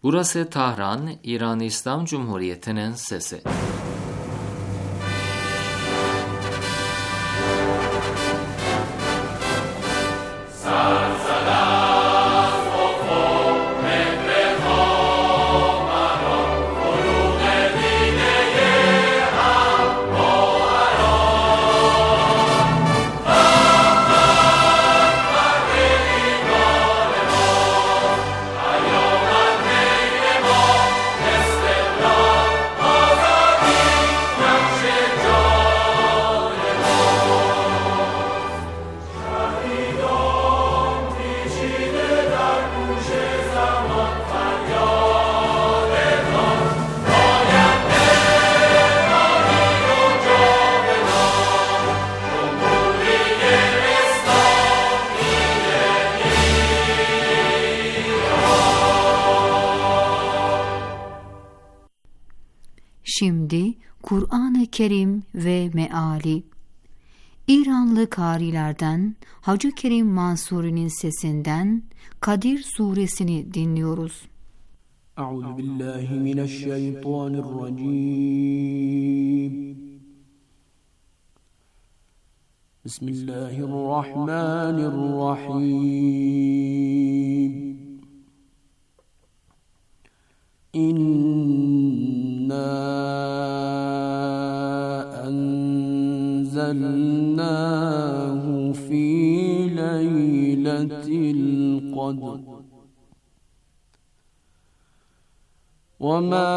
Burası Tahran, İran İslam Cumhuriyeti'nin sesi. Şimdi Kur'an-ı Kerim ve meali. İranlı karilerden Hacı Kerim Mansuri'nin sesinden Kadir suresini dinliyoruz. Euzubillahimineşşeytanirracim. Bismillahirrahmanirrahim. أنزلناه في ليلة القدر وما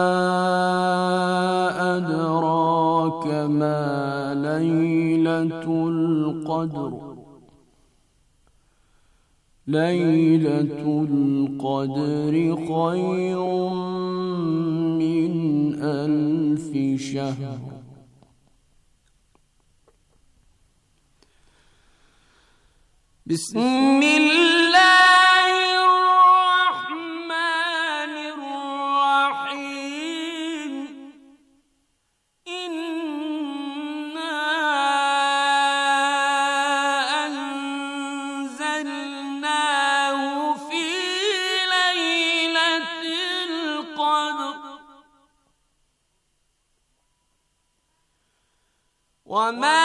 أدراك ما ليلة القدر ليلة القدر خير من ألف شهر بسم الله الرحمن الرحيم إنا أنزلناه في ليلة القدر وما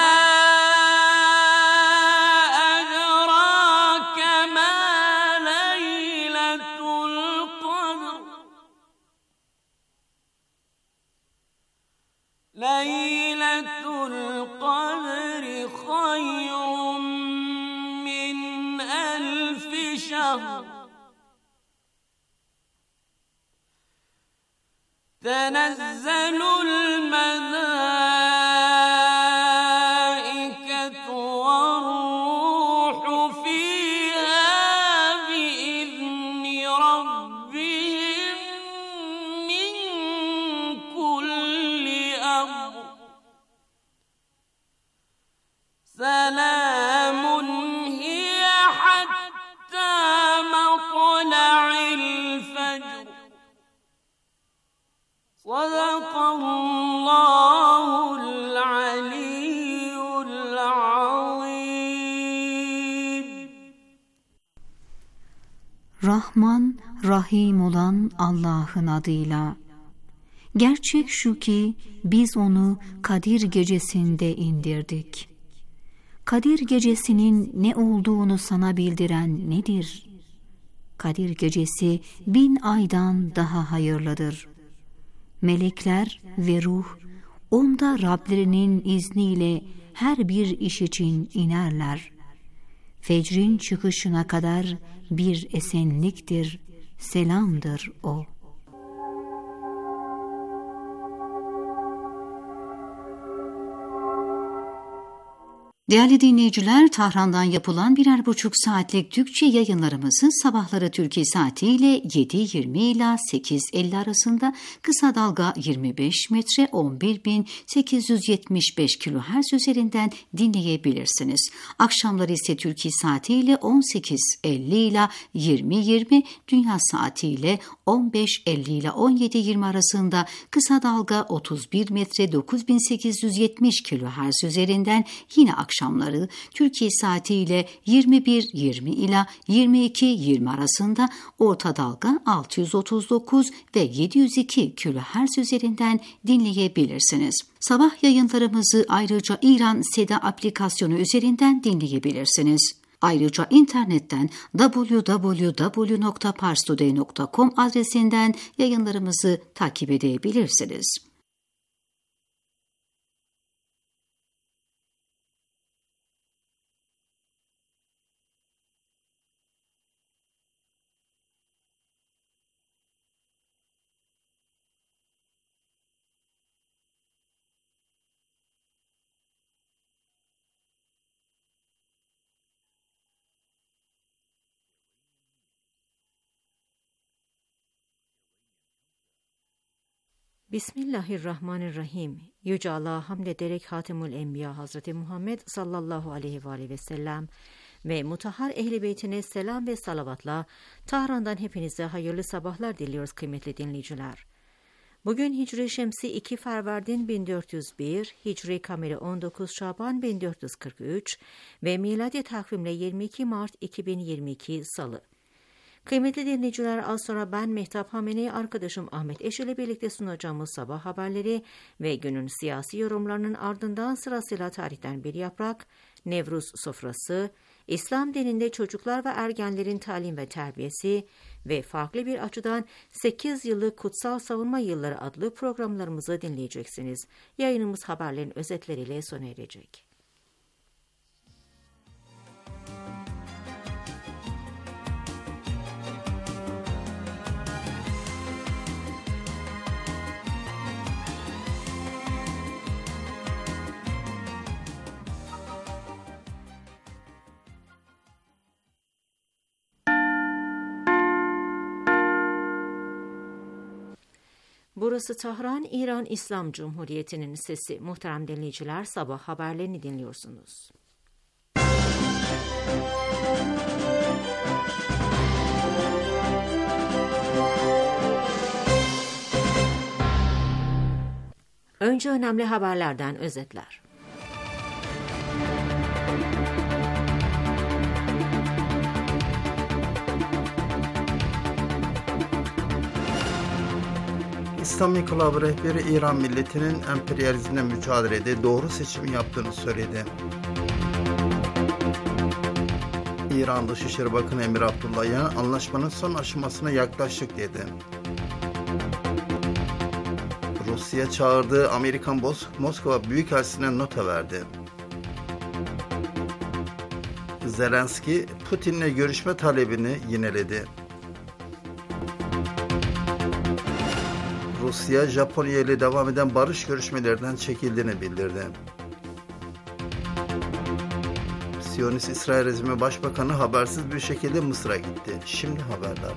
ليلة القدر خير من ألف شهر تنزل الملائكة والروح فيها بإذن ربهم من كل أمر سلام هي حتى مطلع الفجر صدق الله العلي العظيم. Rahman, Rahim olan Allah'ın adıyla. Gerçek şu ki biz onu Kadir gecesinde indirdik. Kadir gecesinin ne olduğunu sana bildiren nedir? Kadir gecesi 1000 aydan daha hayırlıdır. Melekler ve ruh onda Rablerinin izniyle her bir iş için inerler. Fecrin çıkışına kadar bir esenliktir, selamdır o. Değerli dinleyiciler, Tahran'dan yapılan 1,5 saatlik Türkçe yayınlarımızı sabahları Türkiye saatiyle 7.20 ila 8.50 arasında kısa dalga 25 metre 11.875 kHz üzerinden dinleyebilirsiniz. Akşamları ise Türkiye saatiyle 18.50 ila 20.20, dünya saatiyle 15.50 ile 17.20 arasında kısa dalga 31 metre 9.870 kHz üzerinden yine akşamları akşamları Türkiye saatiyle 21:20 ila 22:20 arasında orta dalga 639 ve 702 kHz üzerinden dinleyebilirsiniz. Sabah yayınlarımızı ayrıca İran Seda aplikasyonu üzerinden dinleyebilirsiniz. Ayrıca internetten www.parstoday.com adresinden yayınlarımızı takip edebilirsiniz. Bismillahirrahmanirrahim. Yüce Allah'a hamd ederek Hatemül Enbiya Hazreti Muhammed sallallahu aleyhi ve sellem ve mutahhar ehl-i beytine selam ve salavatla Tahran'dan hepinize hayırlı sabahlar diliyoruz kıymetli dinleyiciler. Bugün Hicri Şemsi 2 Ferverdin 1401, Hicri Kameri 19 Şaban 1443 ve miladi takvimle 22 Mart 2022 Salı. Kıymetli dinleyiciler, az sonra ben Mehtap Hamenei, arkadaşım Ahmet Eş ile birlikte sunacağımız sabah haberleri ve günün siyasi yorumlarının ardından sırasıyla tarihten bir yaprak, Nevruz sofrası, İslam dininde çocuklar ve ergenlerin talim ve terbiyesi ve farklı bir açıdan 8 yıllık Kutsal Savunma Yılları adlı programlarımızı dinleyeceksiniz. Yayınımız haberlerin özetleriyle sona erecek. Burası Tahran, İran İslam Cumhuriyeti'nin sesi. Muhterem dinleyiciler, sabah haberlerini dinliyorsunuz. Önce önemli haberlerden özetler. İslam İnkılabı rehberi İran milletinin emperyalizmle mücadelede doğru seçimi yaptığını söyledi. İran Dışişleri Bakanı Emir Abdullahian anlaşmanın son aşamasına yaklaştık dedi. Rusya çağırdığı Amerikan Moskova Büyükelçisi'ne nota verdi. Zelenski Putin'le görüşme talebini yineledi. Rusya, Japonya ile devam eden barış görüşmelerinden çekildiğini bildirdi. Siyonist İsrail rejimi başbakanı habersiz bir şekilde Mısır'a gitti. Şimdi haberler.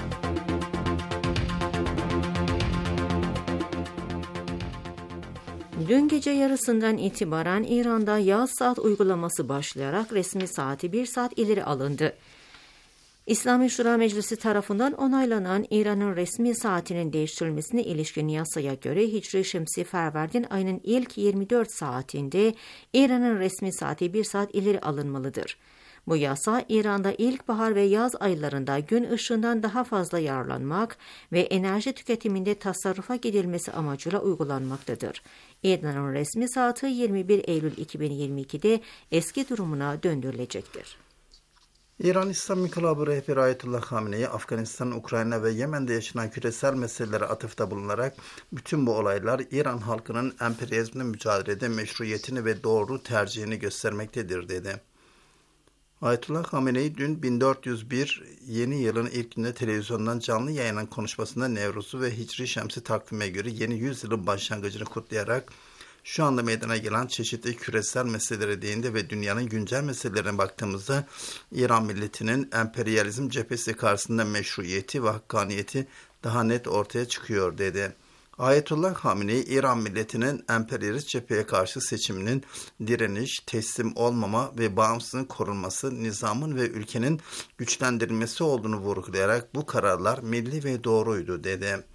Dün gece yarısından itibaren İran'da yaz saat uygulaması başlayarak resmi saati 1 saat ileri alındı. İslami Şura Meclisi tarafından onaylanan İran'ın resmi saatinin değiştirilmesine ilişkin yasaya göre Hicri Şemsi Ferverdin ayının ilk 24 saatinde İran'ın resmi saati 1 saat ileri alınmalıdır. Bu yasa İran'da ilkbahar ve yaz aylarında gün ışığından daha fazla yararlanmak ve enerji tüketiminde tasarrufa gidilmesi amacıyla uygulanmaktadır. İran'ın resmi saati 21 Eylül 2022'de eski durumuna döndürülecektir. İran İslam İnkılabı rehberi Ayetullah Hamenei, Afganistan, Ukrayna ve Yemen'de yaşanan küresel meselelere atıfta bulunarak bütün bu olaylar İran halkının emperyalizmle mücadelede meşruiyetini ve doğru tercihini göstermektedir dedi. Ayetullah Hamenei dün 1401 yeni yılın ilk günde televizyondan canlı yayınlanan konuşmasında Nevruz'u ve Hicri Şemsi takvime göre yeni yüzyılın başlangıcını kutlayarak şu anda meydana gelen çeşitli küresel meselelere değindi ve dünyanın güncel meselelerine baktığımızda İran milletinin emperyalizm cephesi karşısında meşruiyeti ve hakkaniyeti daha net ortaya çıkıyor dedi. Ayetullah Hamenei, İran milletinin emperyalist cepheye karşı seçiminin direniş, teslim olmama ve bağımsızlığın korunması, nizamın ve ülkenin güçlendirilmesi olduğunu vurgulayarak bu kararlar milli ve doğruydu dedi.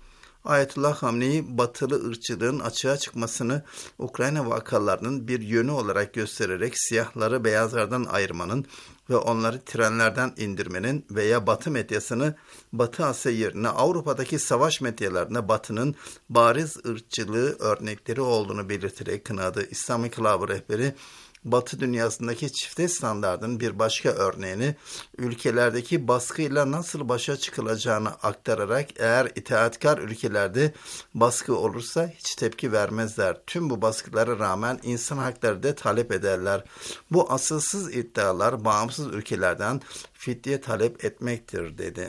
Ayetullah Hamenei, batılı ırkçılığın açığa çıkmasını Ukrayna vakalarının bir yönü olarak göstererek siyahları beyazlardan ayırmanın ve onları trenlerden indirmenin veya Batı medyasını Batı Asya yerine Avrupa'daki savaş medyalarına Batı'nın bariz ırkçılığı örnekleri olduğunu belirterek kınadı. İslam İnkılabı rehberi, Batı dünyasındaki çifte standardın bir başka örneğini ülkelerdeki baskıyla nasıl başa çıkılacağını aktararak, eğer itaatkar ülkelerde baskı olursa hiç tepki vermezler. Tüm bu baskılara rağmen insan hakları da talep ederler. Bu asılsız iddialar bağımsız ülkelerden fidye talep etmektir dedi.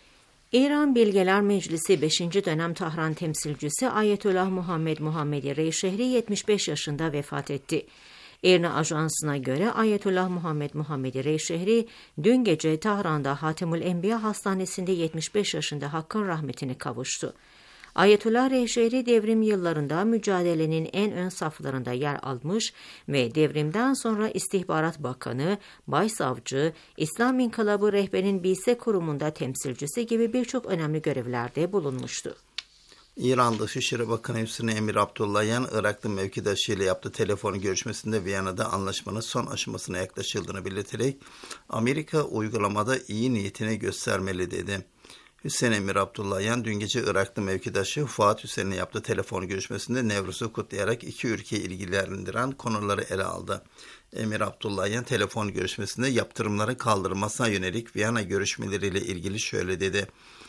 İran Bilgeler Meclisi 5. dönem Tahran temsilcisi Ayetullah Muhammedi Reyşehri 75 yaşında vefat etti. İRNA Ajansı'na göre Ayetullah Muhammedi Reyşehri dün gece Tahran'da Hatemül Enbiya Hastanesi'nde 75 yaşında Hakk'ın rahmetine kavuştu. Ayetullah Reyşehri devrim yıllarında mücadelenin en ön saflarında yer almış ve devrimden sonra İstihbarat Bakanı, Başsavcı, İslam İnkılabı Rehber'in BİSE kurumunda temsilcisi gibi birçok önemli görevlerde bulunmuştu. İran Dışişleri Bakanı Hüseyin Emir Abdullahian, Iraklı mevkidaşı ile yaptığı telefon görüşmesinde Viyana'da anlaşmanın son aşamasına yaklaşıldığını belirterek Amerika uygulamada iyi niyetini göstermeli dedi. Hüseyin Emir Abdullahian dün gece Iraklı mevkidaşı Fuat Hüseyin'le yaptığı telefon görüşmesinde Nevruz'u kutlayarak iki ülkeyi ilgilendiren konuları ele aldı. Emir Abdullahian telefon görüşmesinde yaptırımların kaldırılmasına yönelik Viyana görüşmeleriyle ilgili şöyle dedi.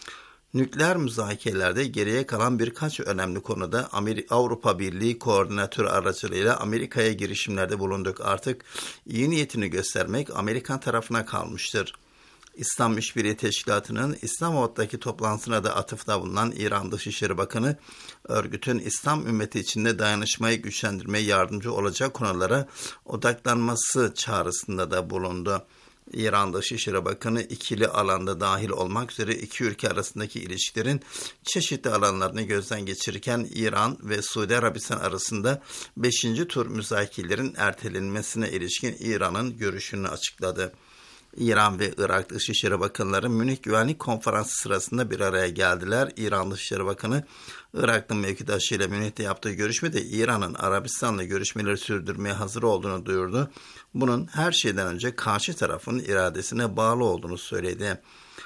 Nükleer müzakerelerde geriye kalan birkaç önemli konuda Avrupa Birliği koordinatörü aracılığıyla Amerika'ya girişimlerde bulunduk. Artık iyi niyetini göstermek Amerikan tarafına kalmıştır. İslam İşbirliği Teşkilatı'nın İslamabad'daki toplantısına da atıfta bulunan İran Dışişleri Bakanı, örgütün İslam ümmeti içinde dayanışmayı güçlendirmeye yardımcı olacak konulara odaklanması çağrısında da bulundu. İran Dışişleri Bakanı ikili alanda dahil olmak üzere iki ülke arasındaki ilişkilerin çeşitli alanlarını gözden geçirirken İran ve Suudi Arabistan arasında 5. tur müzakerelerin ertelenmesine ilişkin İran'ın görüşünü açıkladı. İran ve Irak Dışişleri Bakanları Münih Güvenlik Konferansı sırasında bir araya geldiler. İran Dışişleri Bakanı, Iraklı mevkidaşıyla Münih'te yaptığı görüşmede İran'ın Arabistan'la görüşmeleri sürdürmeye hazır olduğunu duyurdu. Bunun her şeyden önce karşı tarafın iradesine bağlı olduğunu söyledi.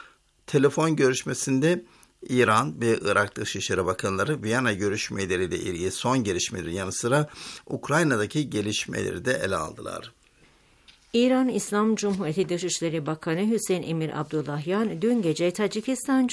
Telefon görüşmesinde İran ve Irak Dışişleri Bakanları Viyana görüşmeleriyle ilgili son gelişmeleri yanı sıra Ukrayna'daki gelişmeleri de ele aldılar. İran İslam Cumhuriyeti Dışişleri Bakanı Hüseyin Emir Abdullahian dün gece Tacikistan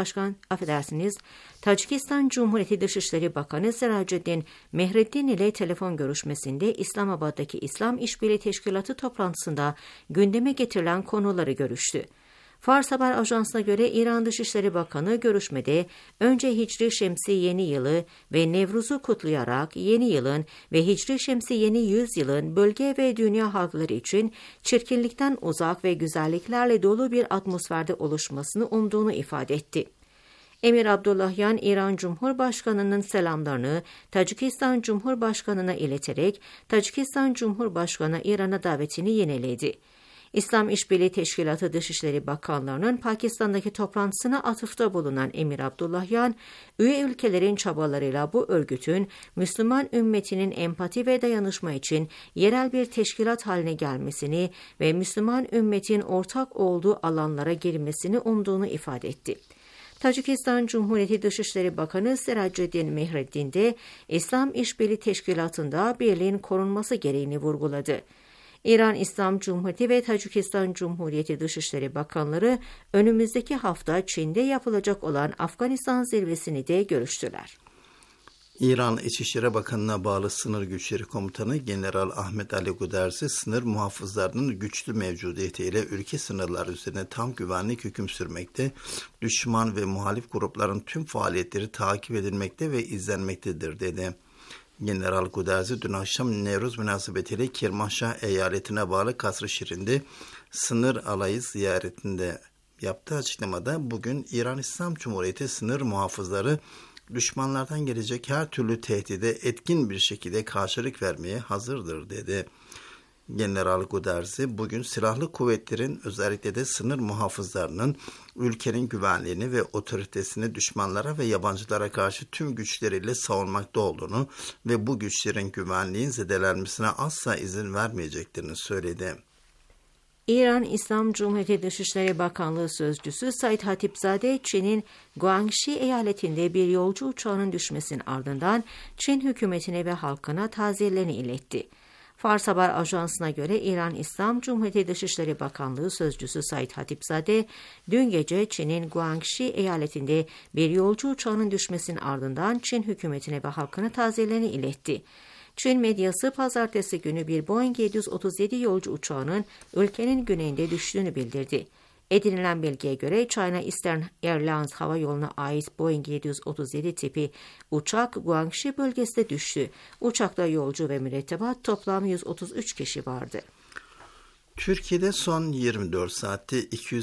Cumhuriyeti Dışişleri Bakanı Seraceddin Mehreddin ile telefon görüşmesinde İslamabad'daki İslam İşbirliği Teşkilatı toplantısında gündeme getirilen konuları görüştü. Fars Haber Ajansı'na göre İran Dışişleri Bakanı görüşmede önce Hicri Şemsi Yeni Yılı ve Nevruz'u kutlayarak yeni yılın ve Hicri Şemsi Yeni Yüzyılın bölge ve dünya halkları için çirkinlikten uzak ve güzelliklerle dolu bir atmosferde oluşmasını umduğunu ifade etti. Emir Abdullahian, İran Cumhurbaşkanı'nın selamlarını Tacikistan Cumhurbaşkanı'na ileterek Tacikistan Cumhurbaşkanı İran'a davetini yeniledi. İslam İşbirliği Teşkilatı Dışişleri Bakanlarının Pakistan'daki toplantısına atıfta bulunan Emir Abdullahian, üye ülkelerin çabalarıyla bu örgütün Müslüman ümmetinin empati ve dayanışma için yerel bir teşkilat haline gelmesini ve Müslüman ümmetin ortak olduğu alanlara girmesini umduğunu ifade etti. Tacikistan Cumhuriyeti Dışişleri Bakanı Seraceddin Mehreddin de İslam İşbirliği Teşkilatı'nda birliğin korunması gereğini vurguladı. İran İslam Cumhuriyeti ve Tacikistan Cumhuriyeti Dışişleri Bakanları önümüzdeki hafta Çin'de yapılacak olan Afganistan zirvesini de görüştüler. İran İçişleri Bakanı'na bağlı Sınır Güçleri Komutanı General Ahmet Ali Guderzi, sınır muhafızlarının güçlü mevcudiyetiyle ülke sınırları üzerine tam güvenlik hüküm sürmekte, düşman ve muhalif grupların tüm faaliyetleri takip edilmekte ve izlenmektedir dedi. General Guderzi dün akşam Nevruz münasebetiyle Kermanşah eyaletine bağlı Kasr-ı Şirin'de sınır alayı ziyaretinde yaptığı açıklamada bugün İran İslam Cumhuriyeti sınır muhafızları düşmanlardan gelecek her türlü tehdide etkin bir şekilde karşılık vermeye hazırdır dedi. General Guderzi bugün silahlı kuvvetlerin özellikle de sınır muhafızlarının ülkenin güvenliğini ve otoritesini düşmanlara ve yabancılara karşı tüm güçleriyle savunmakta olduğunu ve bu güçlerin güvenliğin zedelenmesine asla izin vermeyeceklerini söyledi. İran İslam Cumhuriyeti Dışişleri Bakanlığı Sözcüsü Said Hatipzade, Çin'in Guangxi eyaletinde bir yolcu uçağının düşmesinin ardından Çin hükümetine ve halkına taziyelerini iletti. Fars Haber Ajansı'na göre İran İslam Cumhuriyeti Dışişleri Bakanlığı Sözcüsü Said Hatipzade, dün gece Çin'in Guangxi eyaletinde bir yolcu uçağının düşmesinin ardından Çin hükümetine ve halkına taziyelerini iletti. Çin medyası pazartesi günü bir Boeing 737 yolcu uçağının ülkenin güneyinde düştüğünü bildirdi. Edinilen bilgiye göre China Eastern Airlines hava yoluna ait Boeing 737 tipi uçak Guangxi bölgesinde düştü. Uçakta yolcu ve mürettebat toplam 133 kişi vardı. Türkiye'de son 24 saatte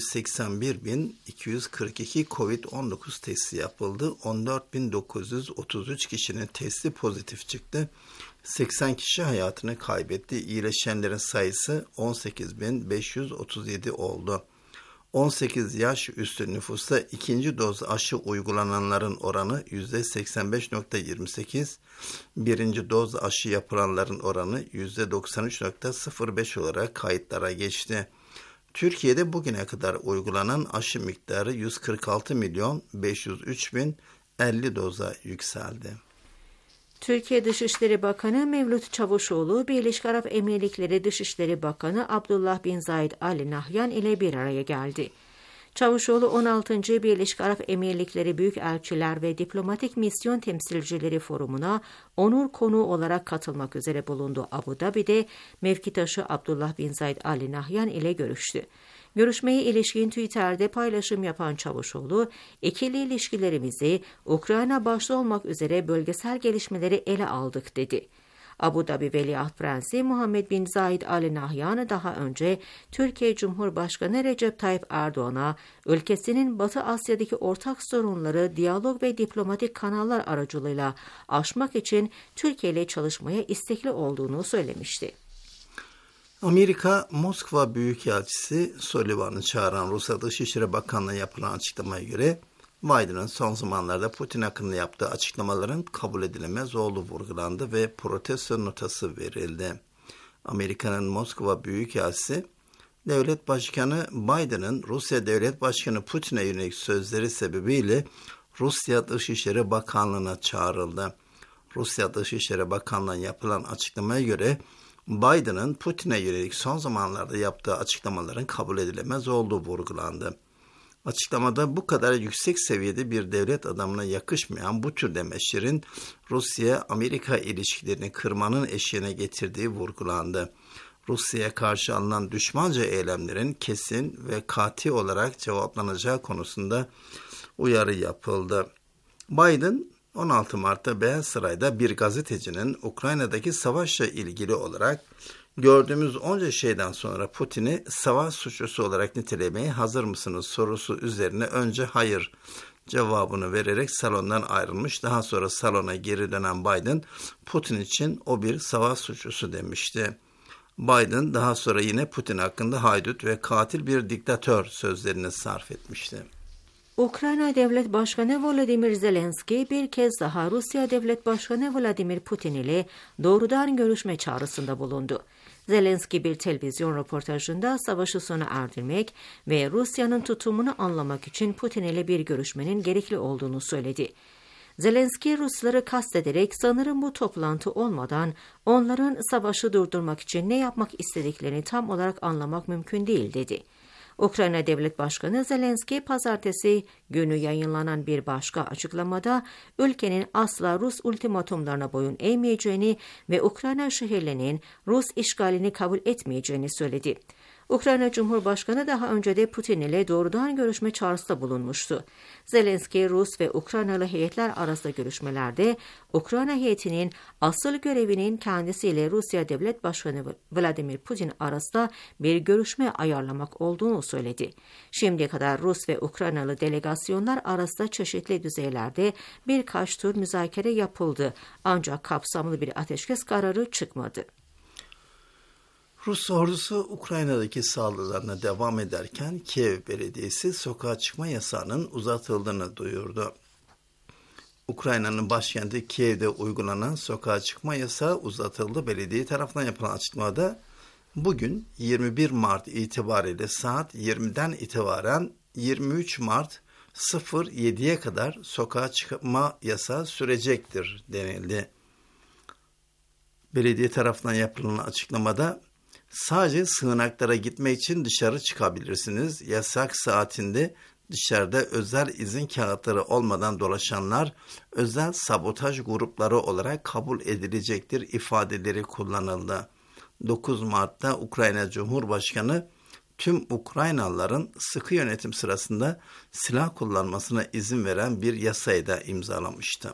281.242 COVID-19 testi yapıldı. 14.933 kişinin testi pozitif çıktı. 80 kişi hayatını kaybetti. İyileşenlerin sayısı 18.537 oldu. 18 yaş üstü nüfusta ikinci doz aşı uygulananların oranı %85.28, birinci doz aşı yapılanların oranı %93.05 olarak kayıtlara geçti. Türkiye'de bugüne kadar uygulanan aşı miktarı 146.503.050 doza yükseldi. Türkiye Dışişleri Bakanı Mevlüt Çavuşoğlu, Birleşik Arap Emirlikleri Dışişleri Bakanı Abdullah bin Zayed Al Nahyan ile bir araya geldi. Çavuşoğlu 16. Birleşik Arap Emirlikleri Büyükelçiler ve Diplomatik Misyon Temsilcileri Forumu'na onur konuğu olarak katılmak üzere bulundu. Abu Dhabi'de mevkitaşı Abdullah bin Zayed Al Nahyan ile görüştü. Görüşmeye ilişkin Twitter'de paylaşım yapan Çavuşoğlu, ikili ilişkilerimizi Ukrayna başta olmak üzere bölgesel gelişmeleri ele aldık dedi. Abu Dhabi Veliaht Prensi Muhammed bin Zayed Al Nahyan daha önce Türkiye Cumhurbaşkanı Recep Tayyip Erdoğan'a ülkesinin Batı Asya'daki ortak sorunları diyalog ve diplomatik kanallar aracılığıyla aşmak için Türkiye ile çalışmaya istekli olduğunu söylemişti. Amerika, Moskova Büyükelçisi Sullivan'ı çağıran Rusya Dışişleri Bakanlığı yapılan açıklamaya göre Biden'ın son zamanlarda Putin hakkında yaptığı açıklamaların kabul edilemez olduğu vurgulandı ve protesto notası verildi. Amerika'nın Moskova Büyükelçisi, Devlet Başkanı Biden'ın Rusya Devlet Başkanı Putin'e yönelik sözleri sebebiyle Rusya Dışişleri Bakanlığı'na çağrıldı. Rusya Dışişleri Bakanlığı'na yapılan açıklamaya göre Biden'ın Putin'e yönelik son zamanlarda yaptığı açıklamaların kabul edilemez olduğu vurgulandı. Açıklamada bu kadar yüksek seviyede bir devlet adamına yakışmayan bu tür demeçlerin Rusya-Amerika ilişkilerini kırmanın eşiğine getirdiği vurgulandı. Rusya'ya karşı alınan düşmanca eylemlerin kesin ve katı olarak cevaplanacağı konusunda uyarı yapıldı. Biden 16 Mart'ta Beyaz Saray'da bir gazetecinin Ukrayna'daki savaşla ilgili olarak gördüğümüz onca şeyden sonra Putin'i savaş suçlusu olarak nitelemeye hazır mısınız sorusu üzerine önce hayır cevabını vererek salondan ayrılmış. Daha sonra salona geri dönen Biden, Putin için o bir savaş suçlusu demişti. Biden daha sonra yine Putin hakkında haydut ve katil bir diktatör sözlerini sarf etmişti. Ukrayna Devlet Başkanı Volodymyr Zelenski bir kez daha Rusya Devlet Başkanı Vladimir Putin ile doğrudan görüşme çağrısında bulundu. Zelenski bir televizyon röportajında savaşı sona erdirmek ve Rusya'nın tutumunu anlamak için Putin ile bir görüşmenin gerekli olduğunu söyledi. Zelenski Rusları kastederek sanırım bu toplantı olmadan onların savaşı durdurmak için ne yapmak istediklerini tam olarak anlamak mümkün değil dedi. Ukrayna Devlet Başkanı Zelenski pazartesi günü yayınlanan bir başka açıklamada ülkenin asla Rus ultimatumlarına boyun eğmeyeceğini ve Ukrayna şehirlerinin Rus işgalini kabul etmeyeceğini söyledi. Ukrayna Cumhurbaşkanı daha önce de Putin ile doğrudan görüşme çağrısında bulunmuştu. Zelenski, Rus ve Ukraynalı heyetler arasında görüşmelerde Ukrayna heyetinin asıl görevinin kendisiyle Rusya Devlet Başkanı Vladimir Putin arasında bir görüşme ayarlamak olduğunu söyledi. Şimdiye kadar Rus ve Ukraynalı delegasyonlar arasında çeşitli düzeylerde birkaç tur müzakere yapıldı ancak kapsamlı bir ateşkes kararı çıkmadı. Rus ordusu Ukrayna'daki saldırılarına devam ederken Kiev Belediyesi sokağa çıkma yasağının uzatıldığını duyurdu. Ukrayna'nın başkenti Kiev'de uygulanan sokağa çıkma yasağı uzatıldı. Belediye tarafından yapılan açıklamada bugün 21 Mart itibariyle saat 20'den itibaren 23 Mart 07'ye kadar sokağa çıkma yasağı sürecektir denildi. Belediye tarafından yapılan açıklamada sadece sığınaklara gitmek için dışarı çıkabilirsiniz. Yasak saatinde dışarıda özel izin kağıtları olmadan dolaşanlar özel sabotaj grupları olarak kabul edilecektir ifadeleri kullanıldı. 9 Mart'ta Ukrayna Cumhurbaşkanı tüm Ukraynalıların sıkı yönetim sırasında silah kullanmasına izin veren bir yasayı da imzalamıştı.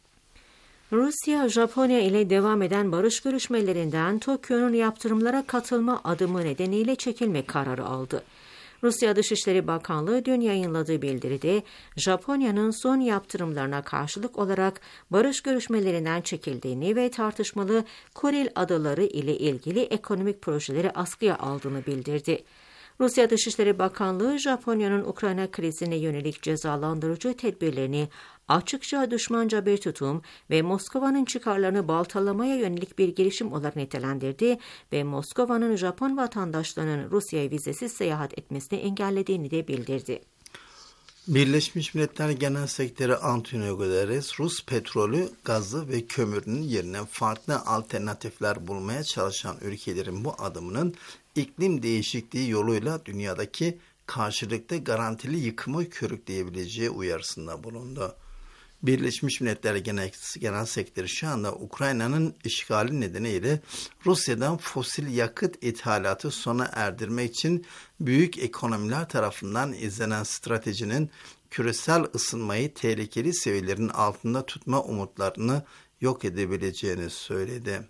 Rusya, Japonya ile devam eden barış görüşmelerinden Tokyo'nun yaptırımlara katılma adımı nedeniyle çekilme kararı aldı. Rusya Dışişleri Bakanlığı dün yayınladığı bildiride Japonya'nın son yaptırımlarına karşılık olarak barış görüşmelerinden çekildiğini ve tartışmalı Kuril adaları ile ilgili ekonomik projeleri askıya aldığını bildirdi. Rusya Dışişleri Bakanlığı, Japonya'nın Ukrayna krizine yönelik cezalandırıcı tedbirlerini açıkça düşmanca bir tutum ve Moskova'nın çıkarlarını baltalamaya yönelik bir girişim olarak nitelendirdi ve Moskova'nın Japon vatandaşlarının Rusya'ya vizesiz seyahat etmesini engellediğini de bildirdi. Birleşmiş Milletler Genel Sekreteri Antonio Guterres, Rus petrolü, gazı ve kömürünün yerine farklı alternatifler bulmaya çalışan ülkelerin bu adımının iklim değişikliği yoluyla dünyadaki karşılıklı garantili yıkımı körükleyebileceği uyarısında bulundu. Birleşmiş Milletler Genel Sekreteri şu anda Ukrayna'nın işgali nedeniyle Rusya'dan fosil yakıt ithalatı sona erdirmek için büyük ekonomiler tarafından izlenen stratejinin küresel ısınmayı tehlikeli seviyelerin altında tutma umutlarını yok edebileceğini söyledi.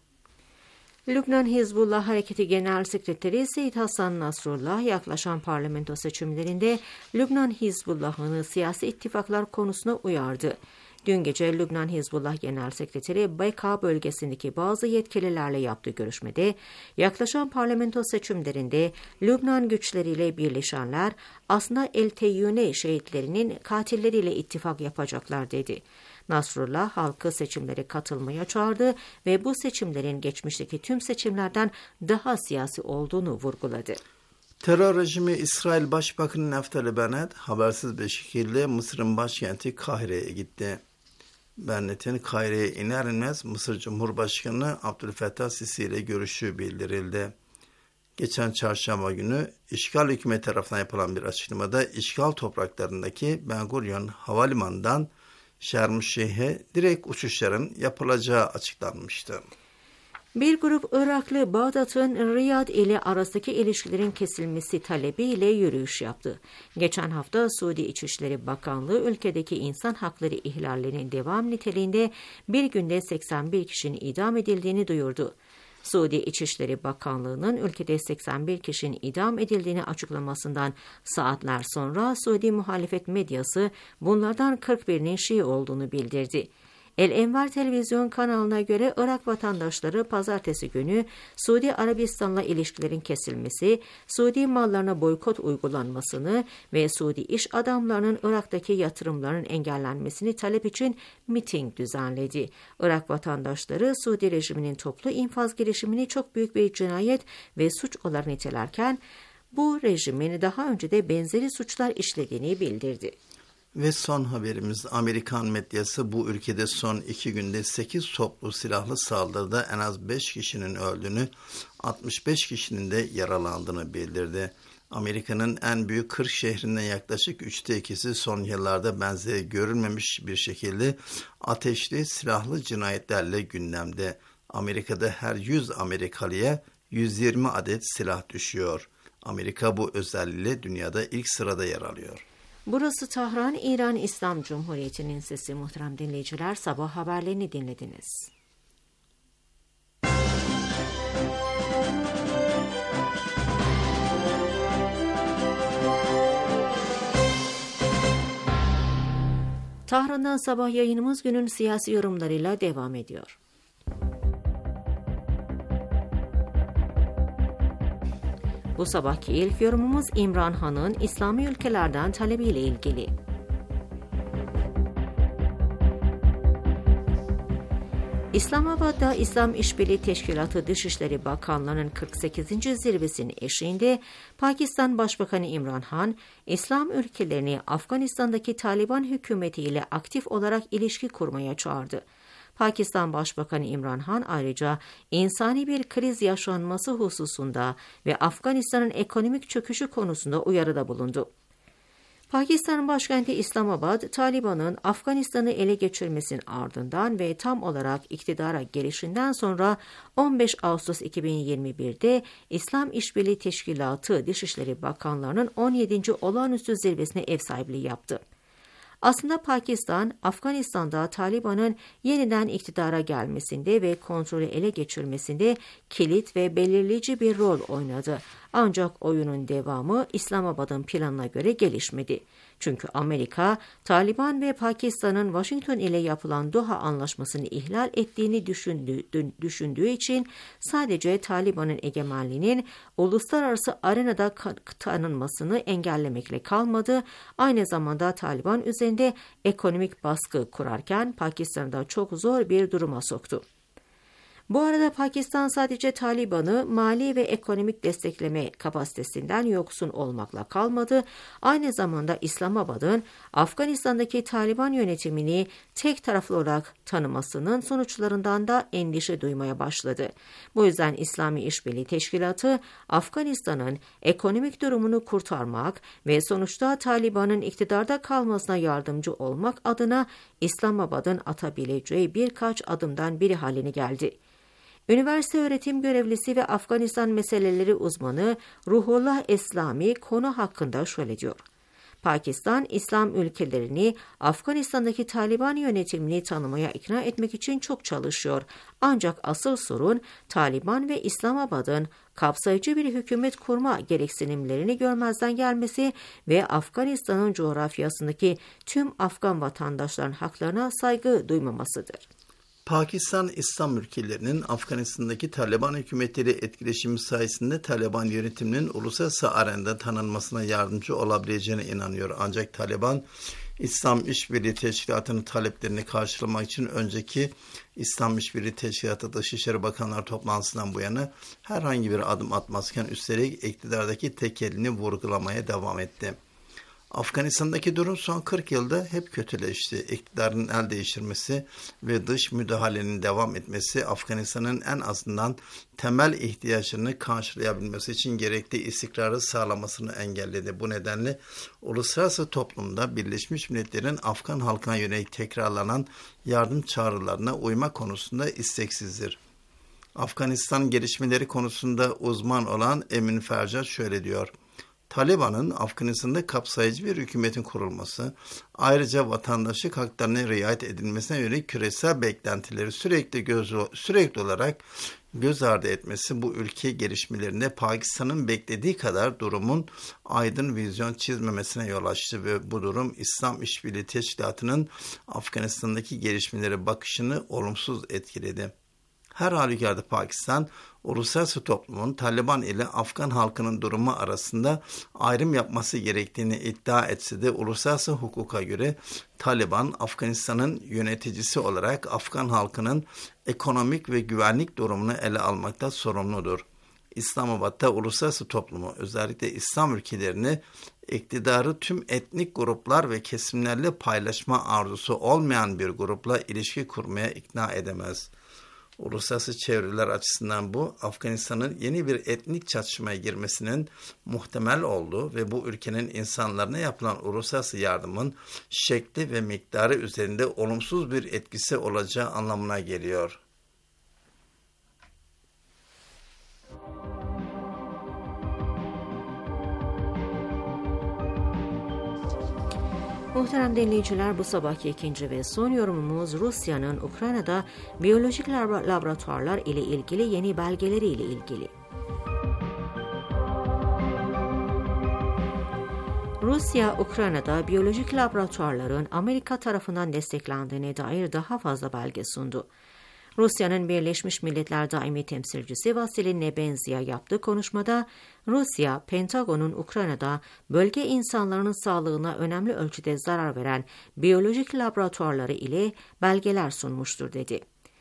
Lübnan Hizbullah Hareketi Genel Sekreteri Seyyid Hasan Nasrullah yaklaşan parlamento seçimlerinde Lübnan Hizbullah'ını siyasi ittifaklar konusuna uyardı. Dün gece Lübnan Hizbullah Genel Sekreteri Beka bölgesindeki bazı yetkililerle yaptığı görüşmede yaklaşan parlamento seçimlerinde Lübnan güçleriyle birleşenler aslında El Teyyune şehitlerinin katilleriyle ittifak yapacaklar dedi. Nasrullah halkı seçimlere katılmaya çağırdı ve bu seçimlerin geçmişteki tüm seçimlerden daha siyasi olduğunu vurguladı. Terör rejimi İsrail Başbakanı Naftali Bennett habersiz bir şekilde Mısır'ın başkenti Kahire'ye gitti. Bennett'in Kahire'ye iner inmez Mısır Cumhurbaşkanı Abdülfettah Sisi ile görüşü bildirildi. Geçen çarşamba günü işgal hükümeti tarafından yapılan bir açıklamada işgal topraklarındaki Ben Gurion Havalimanı'ndan Şarm-ı-Şeyh'e direkt uçuşların yapılacağı açıklanmıştı. Bir grup Iraklı Bağdat'ın Riyad ile arasındaki ilişkilerin kesilmesi talebiyle yürüyüş yaptı. Geçen hafta Suudi İçişleri Bakanlığı ülkedeki insan hakları ihlallerinin devam niteliğinde bir günde 81 kişinin idam edildiğini duyurdu. Suudi İçişleri Bakanlığı'nın ülkede 81 kişinin idam edildiğini açıklamasından saatler sonra Suudi muhalefet medyası bunlardan 41'inin Şii olduğunu bildirdi. El Envar televizyon kanalına göre Irak vatandaşları pazartesi günü Suudi Arabistan'la ilişkilerin kesilmesi, Suudi mallarına boykot uygulanmasını ve Suudi iş adamlarının Irak'taki yatırımlarının engellenmesini talep için miting düzenledi. Irak vatandaşları Suudi rejiminin toplu infaz girişimini çok büyük bir cinayet ve suç olarak nitelerken bu rejimin daha önce de benzeri suçlar işlediğini bildirdi. Ve son haberimiz, Amerikan medyası bu ülkede son 2 günde 8 toplu silahlı saldırıda en az 5 kişinin öldüğünü, 65 kişinin de yaralandığını bildirdi. Amerika'nın en büyük 40 şehrinden yaklaşık 3'te 2'si son yıllarda benzeri görülmemiş bir şekilde ateşli silahlı cinayetlerle gündemde. Amerika'da her 100 Amerikalıya 120 adet silah düşüyor. Amerika bu özelliğiyle dünyada ilk sırada yer alıyor. Burası Tahran, İran İslam Cumhuriyeti'nin sesi. Muhterem dinleyiciler, sabah haberlerini dinlediniz. Tahran'dan sabah yayınımız günün siyasi yorumlarıyla devam ediyor. Bu sabahki ilk yorumumuz İmran Han'ın İslami ülkelerden talebiyle ilgili. İslamabad'da İslam İşbirliği Teşkilatı Dışişleri Bakanları'nın 48. zirvesinin eşliğinde Pakistan Başbakanı İmran Han, İslam ülkelerini Afganistan'daki Taliban hükümetiyle aktif olarak ilişki kurmaya çağırdı. Pakistan Başbakanı İmran Han ayrıca insani bir kriz yaşanması hususunda ve Afganistan'ın ekonomik çöküşü konusunda uyarıda bulundu. Pakistan başkenti İslamabad, Taliban'ın Afganistan'ı ele geçirmesinin ardından ve tam olarak iktidara gelişinden sonra 15 Ağustos 2021'de İslam İşbirliği Teşkilatı Dışişleri Bakanları'nın 17. olağanüstü zirvesine ev sahipliği yaptı. Aslında Pakistan, Afganistan'da Taliban'ın yeniden iktidara gelmesinde ve kontrolü ele geçirmesinde kilit ve belirleyici bir rol oynadı. Ancak oyunun devamı İslamabad'ın planına göre gelişmedi. Çünkü Amerika, Taliban ve Pakistan'ın Washington ile yapılan Doha Anlaşması'nı ihlal ettiğini düşündüğü için sadece Taliban'ın egemenliğinin uluslararası arenada tanınmasını engellemekle kalmadı, aynı zamanda Taliban üzerinde ekonomik baskı kurarken Pakistan'ı da çok zor bir duruma soktu. Bu arada Pakistan sadece Taliban'ı mali ve ekonomik destekleme kapasitesinden yoksun olmakla kalmadı, aynı zamanda İslamabad'ın Afganistan'daki Taliban yönetimini tek taraflı olarak tanımasının sonuçlarından da endişe duymaya başladı. Bu yüzden İslami İşbirliği Teşkilatı, Afganistan'ın ekonomik durumunu kurtarmak ve sonuçta Taliban'ın iktidarda kalmasına yardımcı olmak adına İslamabad'ın atabileceği birkaç adımdan biri haline geldi. Üniversite öğretim görevlisi ve Afganistan meseleleri uzmanı Ruhullah Eslami konu hakkında şöyle diyor. Pakistan, İslam ülkelerini Afganistan'daki Taliban yönetimini tanımaya ikna etmek için çok çalışıyor. Ancak asıl sorun Taliban ve İslamabad'ın kapsayıcı bir hükümet kurma gereksinimlerini görmezden gelmesi ve Afganistan'ın coğrafyasındaki tüm Afgan vatandaşların haklarına saygı duymamasıdır. Pakistan, İslam ülkelerinin Afganistan'daki Taliban hükümetiyle etkileşimi sayesinde Taliban yönetiminin uluslararası arenada tanınmasına yardımcı olabileceğine inanıyor. Ancak Taliban, İslam İşbirliği Teşkilatı'nın taleplerini karşılamak için önceki İslam İşbirliği Teşkilatı Dışişleri Bakanlar toplantısından bu yana herhangi bir adım atmazken üstelik iktidardaki tek elini vurgulamaya devam etti. Afganistan'daki durum son 40 yılda hep kötüleşti. İktidarın el değiştirmesi ve dış müdahalenin devam etmesi Afganistan'ın en azından temel ihtiyaçlarını karşılayabilmesi için gerekli istikrarı sağlamasını engelledi. Bu nedenle uluslararası toplumda Birleşmiş Milletler'in Afgan halkına yönelik tekrarlanan yardım çağrılarına uyma konusunda isteksizdir. Afganistan gelişmeleri konusunda uzman olan Emin Fercat şöyle diyor. Taliban'ın Afganistan'da kapsayıcı bir hükümetin kurulması, ayrıca vatandaşlık haklarına riayet edilmesine yönelik küresel beklentileri sürekli olarak göz ardı etmesi bu ülke gelişmelerinde Pakistan'ın beklediği kadar durumun aydın vizyon çizmemesine yol açtı ve bu durum İslam İşbirliği Teşkilatı'nın Afganistan'daki gelişmelere bakışını olumsuz etkiledi. Her halükarda Pakistan, uluslararası toplumun Taliban ile Afgan halkının durumu arasında ayrım yapması gerektiğini iddia etse de uluslararası hukuka göre Taliban, Afganistan'ın yöneticisi olarak Afgan halkının ekonomik ve güvenlik durumunu ele almakta sorumludur. İslamabad'da uluslararası toplumu, özellikle İslam ülkelerini iktidarı tüm etnik gruplar ve kesimlerle paylaşma arzusu olmayan bir grupla ilişki kurmaya ikna edemez. Uluslararası çevreler açısından bu, Afganistan'ın yeni bir etnik çatışmaya girmesinin muhtemel olduğu ve bu ülkenin insanlarına yapılan uluslararası yardımın şekli ve miktarı üzerinde olumsuz bir etkisi olacağı anlamına geliyor. Muhterem dinleyiciler, bu sabahki ikinci ve son yorumumuz Rusya'nın Ukrayna'da biyolojik laboratuvarlar ile ilgili yeni belgeleri ile ilgili. Rusya, Ukrayna'da biyolojik laboratuvarların Amerika tarafından desteklendiğine dair daha fazla belge sundu. Rusya'nın Birleşmiş Milletler Daimi Temsilcisi Vasily Nebenzia yaptığı konuşmada, Rusya, Pentagon'un Ukrayna'da bölge insanlarının sağlığına önemli ölçüde zarar veren biyolojik laboratuvarları ile belgeler sunmuştur dedi.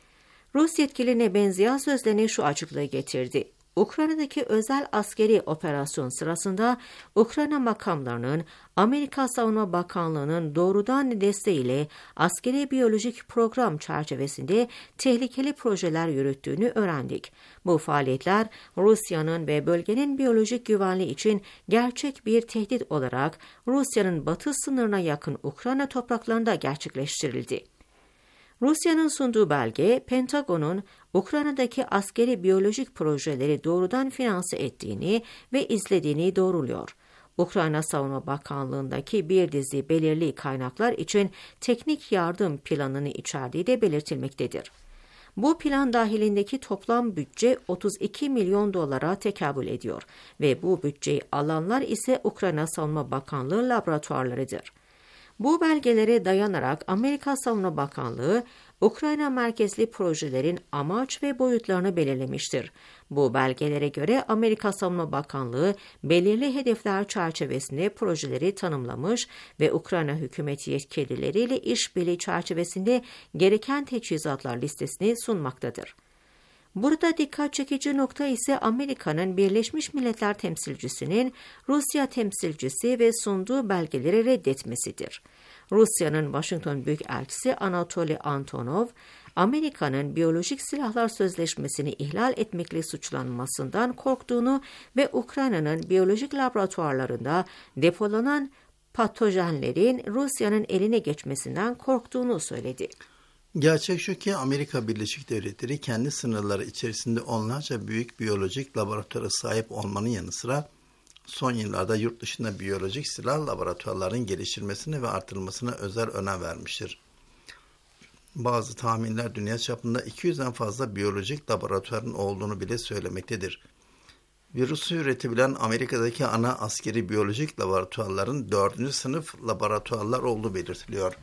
Rus yetkili Nebenzia sözlerine şu açıklığı getirdi. Ukrayna'daki özel askeri operasyon sırasında Ukrayna makamlarının Amerika Savunma Bakanlığı'nın doğrudan desteğiyle askeri biyolojik program çerçevesinde tehlikeli projeler yürüttüğünü öğrendik. Bu faaliyetler Rusya'nın ve bölgenin biyolojik güvenliği için gerçek bir tehdit olarak Rusya'nın batı sınırına yakın Ukrayna topraklarında gerçekleştirildi. Rusya'nın sunduğu belge, Pentagon'un Ukrayna'daki askeri biyolojik projeleri doğrudan finanse ettiğini ve izlediğini doğruluyor. Ukrayna Savunma Bakanlığı'ndaki bir dizi belirli kaynaklar için teknik yardım planını içerdiği de belirtilmektedir. Bu plan dahilindeki toplam bütçe 32 milyon dolara tekabül ediyor ve bu bütçeyi alanlar ise Ukrayna Savunma Bakanlığı laboratuvarlarıdır. Bu belgelere dayanarak Amerika Savunma Bakanlığı, Ukrayna merkezli projelerin amaç ve boyutlarını belirlemiştir. Bu belgelere göre Amerika Savunma Bakanlığı belirli hedefler çerçevesinde projeleri tanımlamış ve Ukrayna hükümeti yetkilileriyle işbirliği çerçevesinde gereken teçhizatlar listesini sunmaktadır. Burada dikkat çekici nokta ise Amerika'nın Birleşmiş Milletler temsilcisinin Rusya temsilcisi ve sunduğu belgeleri reddetmesidir. Rusya'nın Washington Büyükelçisi Anatoly Antonov, Amerika'nın biyolojik silahlar sözleşmesini ihlal etmekle suçlanmasından korktuğunu ve Ukrayna'nın biyolojik laboratuvarlarında depolanan patojenlerin Rusya'nın eline geçmesinden korktuğunu söyledi. Gerçek şu ki Amerika Birleşik Devletleri kendi sınırları içerisinde onlarca büyük biyolojik laboratuvara sahip olmanın yanı sıra son yıllarda yurt dışında biyolojik silah laboratuvarlarının geliştirilmesine ve artırılmasına özel önem vermiştir. Bazı tahminler dünya çapında 200'den fazla biyolojik laboratuvarın olduğunu bile söylemektedir. Virüsü üretebilen Amerika'daki ana askeri biyolojik laboratuvarların 4. sınıf laboratuvarlar olduğu belirtiliyor.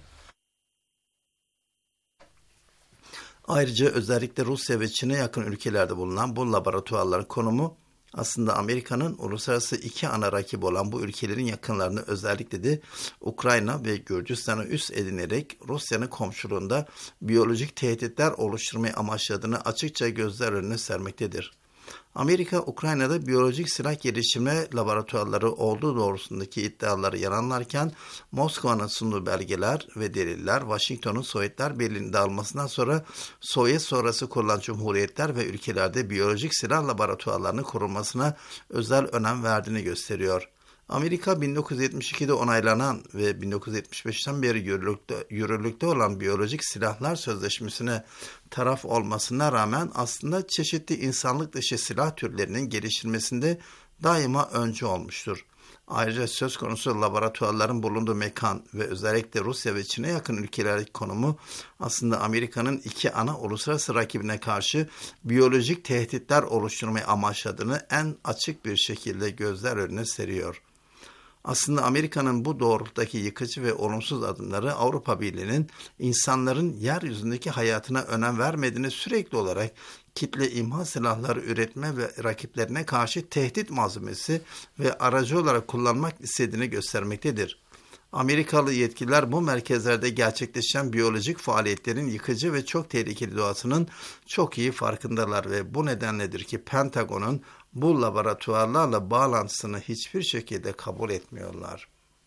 Ayrıca özellikle Rusya ve Çin'e yakın ülkelerde bulunan bu laboratuvarların konumu aslında Amerika'nın uluslararası iki ana rakibi olan bu ülkelerin yakınlarını özellikle de Ukrayna ve Gürcistan'ı üst edinerek Rusya'nın komşuluğunda biyolojik tehditler oluşturmayı amaçladığını açıkça gözler önüne sermektedir. Amerika, Ukrayna'da biyolojik silah geliştirme laboratuvarları olduğu doğrusundaki iddiaları yalanlarken Moskova'nın sunduğu belgeler ve deliller Washington'un Sovyetler Birliği'nin dağılmasından sonra Sovyet sonrası kurulan cumhuriyetler ve ülkelerde biyolojik silah laboratuvarlarının kurulmasına özel önem verdiğini gösteriyor. Amerika 1972'de onaylanan ve 1975'ten beri yürürlükte olan biyolojik silahlar sözleşmesine taraf olmasına rağmen aslında çeşitli insanlık dışı silah türlerinin geliştirilmesinde daima öncü olmuştur. Ayrıca söz konusu laboratuvarların bulunduğu mekan ve özellikle Rusya ve Çin'e yakın ülkelerdeki konumu aslında Amerika'nın iki ana uluslararası rakibine karşı biyolojik tehditler oluşturmayı amaçladığını en açık bir şekilde gözler önüne seriyor. Aslında Amerika'nın bu doğrultudaki yıkıcı ve olumsuz adımları Avrupa Birliği'nin insanların yeryüzündeki hayatına önem vermediğini sürekli olarak kitle imha silahları üretme ve rakiplerine karşı tehdit malzemesi ve aracı olarak kullanmak istediğini göstermektedir. Amerikalı yetkililer bu merkezlerde gerçekleşen biyolojik faaliyetlerin yıkıcı ve çok tehlikeli doğasının çok iyi farkındalar ve bu nedenledir ki Pentagon'un bu laboratuvarlarla bağlantısını hiçbir şekilde kabul etmiyorlar.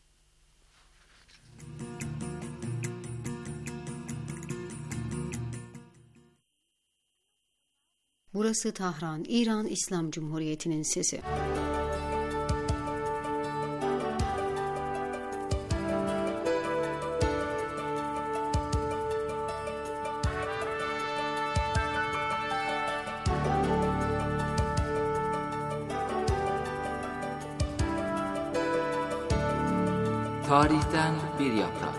Burası Tahran, İran İslam Cumhuriyeti'nin sesi. Tarihten bir yaprak.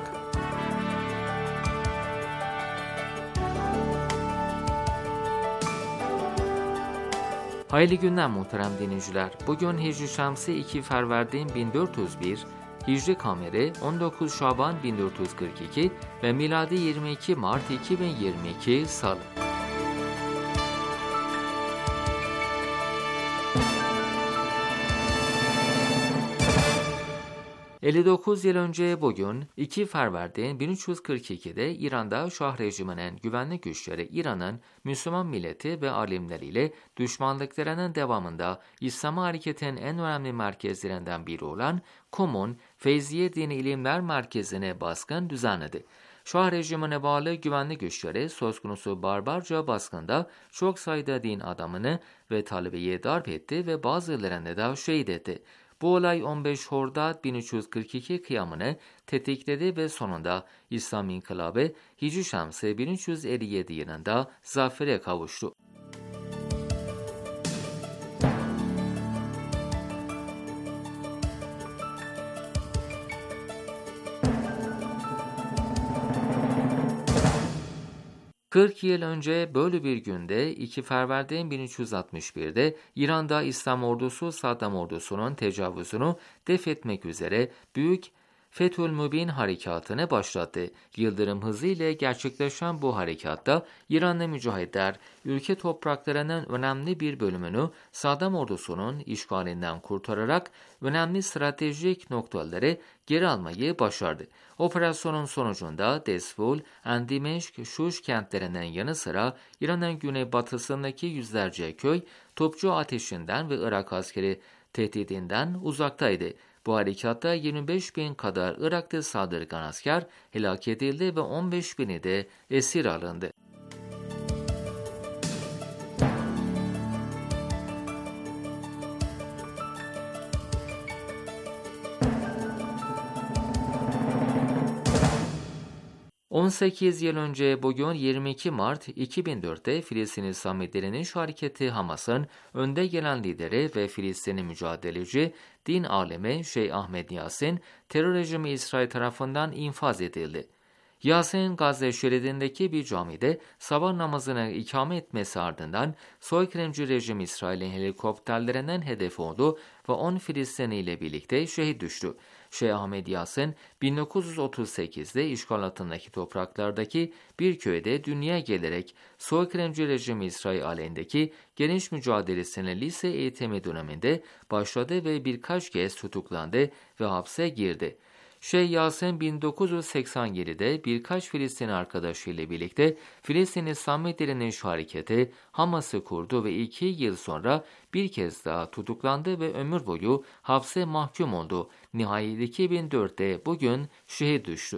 Hayırlı günler muhterem dinleyiciler. Bugün Hicri Şemsi 2 Ferverdin 1401, Hicri Kameri 19 Şaban 1442 ve miladi 22 Mart 2022 Salı. 59 yıl önce bugün 2 Fevrdin 1342'de İran'da Şah rejiminin güvenlik güçleri İran'ın Müslüman milleti ve alimleriyle düşmanlıklarının devamında İslam hareketinin en önemli merkezlerinden biri olan Kum'un Feyziye Dini İlimler Merkezi'ne baskın düzenledi. Şah rejimine bağlı güvenlik güçleri söz konusu barbarca baskında çok sayıda din adamını ve talebeyi darp etti ve bazılarını da şehit etti. Bu olay 15 Hordat 1342 kıyamını tetikledi ve sonunda İslam İnkılabı Hicri Şemsi 1357 yılında zafere kavuştu. ...40 yıl önce böyle bir günde 2 Fevrdin 1361'de İran'da İslam ordusu Saddam ordusunun tecavüzünü def etmek üzere büyük Fethül Mübin harekatını başlattı. Yıldırım hızıyla gerçekleşen bu harekatta İranlı mücahitler ülke topraklarının önemli bir bölümünü Saddam ordusunun işgalinden kurtararak önemli stratejik noktaları geri almayı başardı. Operasyonun sonucunda Desful, Endimeşk, Şuş kentlerinin yanı sıra İran'ın güneybatısındaki yüzlerce köy topçu ateşinden ve Irak askeri tehdidinden uzaktaydı. Bu harekatta 25.000 kadar Irak'ta saldırgan asker helak edildi ve 15.000'i de esir alındı. ...18 yıl önce bugün 22 Mart 2004'te Filistin İslam Direniş Hareketi Hamas'ın önde gelen lideri ve Filistinli mücadeleci din alemi Şeyh Ahmed Yasin terör rejimi İsrail tarafından infaz edildi. Yasin Gazze şeridindeki bir camide sabah namazını ikame etmesi ardından soykırımcı rejim İsrail'in helikopterlerinden hedef oldu ve 10 Filistinli ile birlikte şehit düştü. Şeyh Ahmed Yasin 1938'de işgal altındaki topraklardaki bir köyde dünyaya gelerek soykırımcı rejim İsrail aleyhindeki geniş mücadelesine lise eğitimi döneminde başladı ve birkaç kez tutuklandı ve hapse girdi. Şeyh Yasin 1987'de birkaç Filistin arkadaşıyla birlikte Filistin İslam Direniş Hareketi Hamas'ı kurdu ve 2 yıl sonra bir kez daha tutuklandı ve ömür boyu hapse mahkum oldu. Nihayet 2004'te bugün şehit düştü.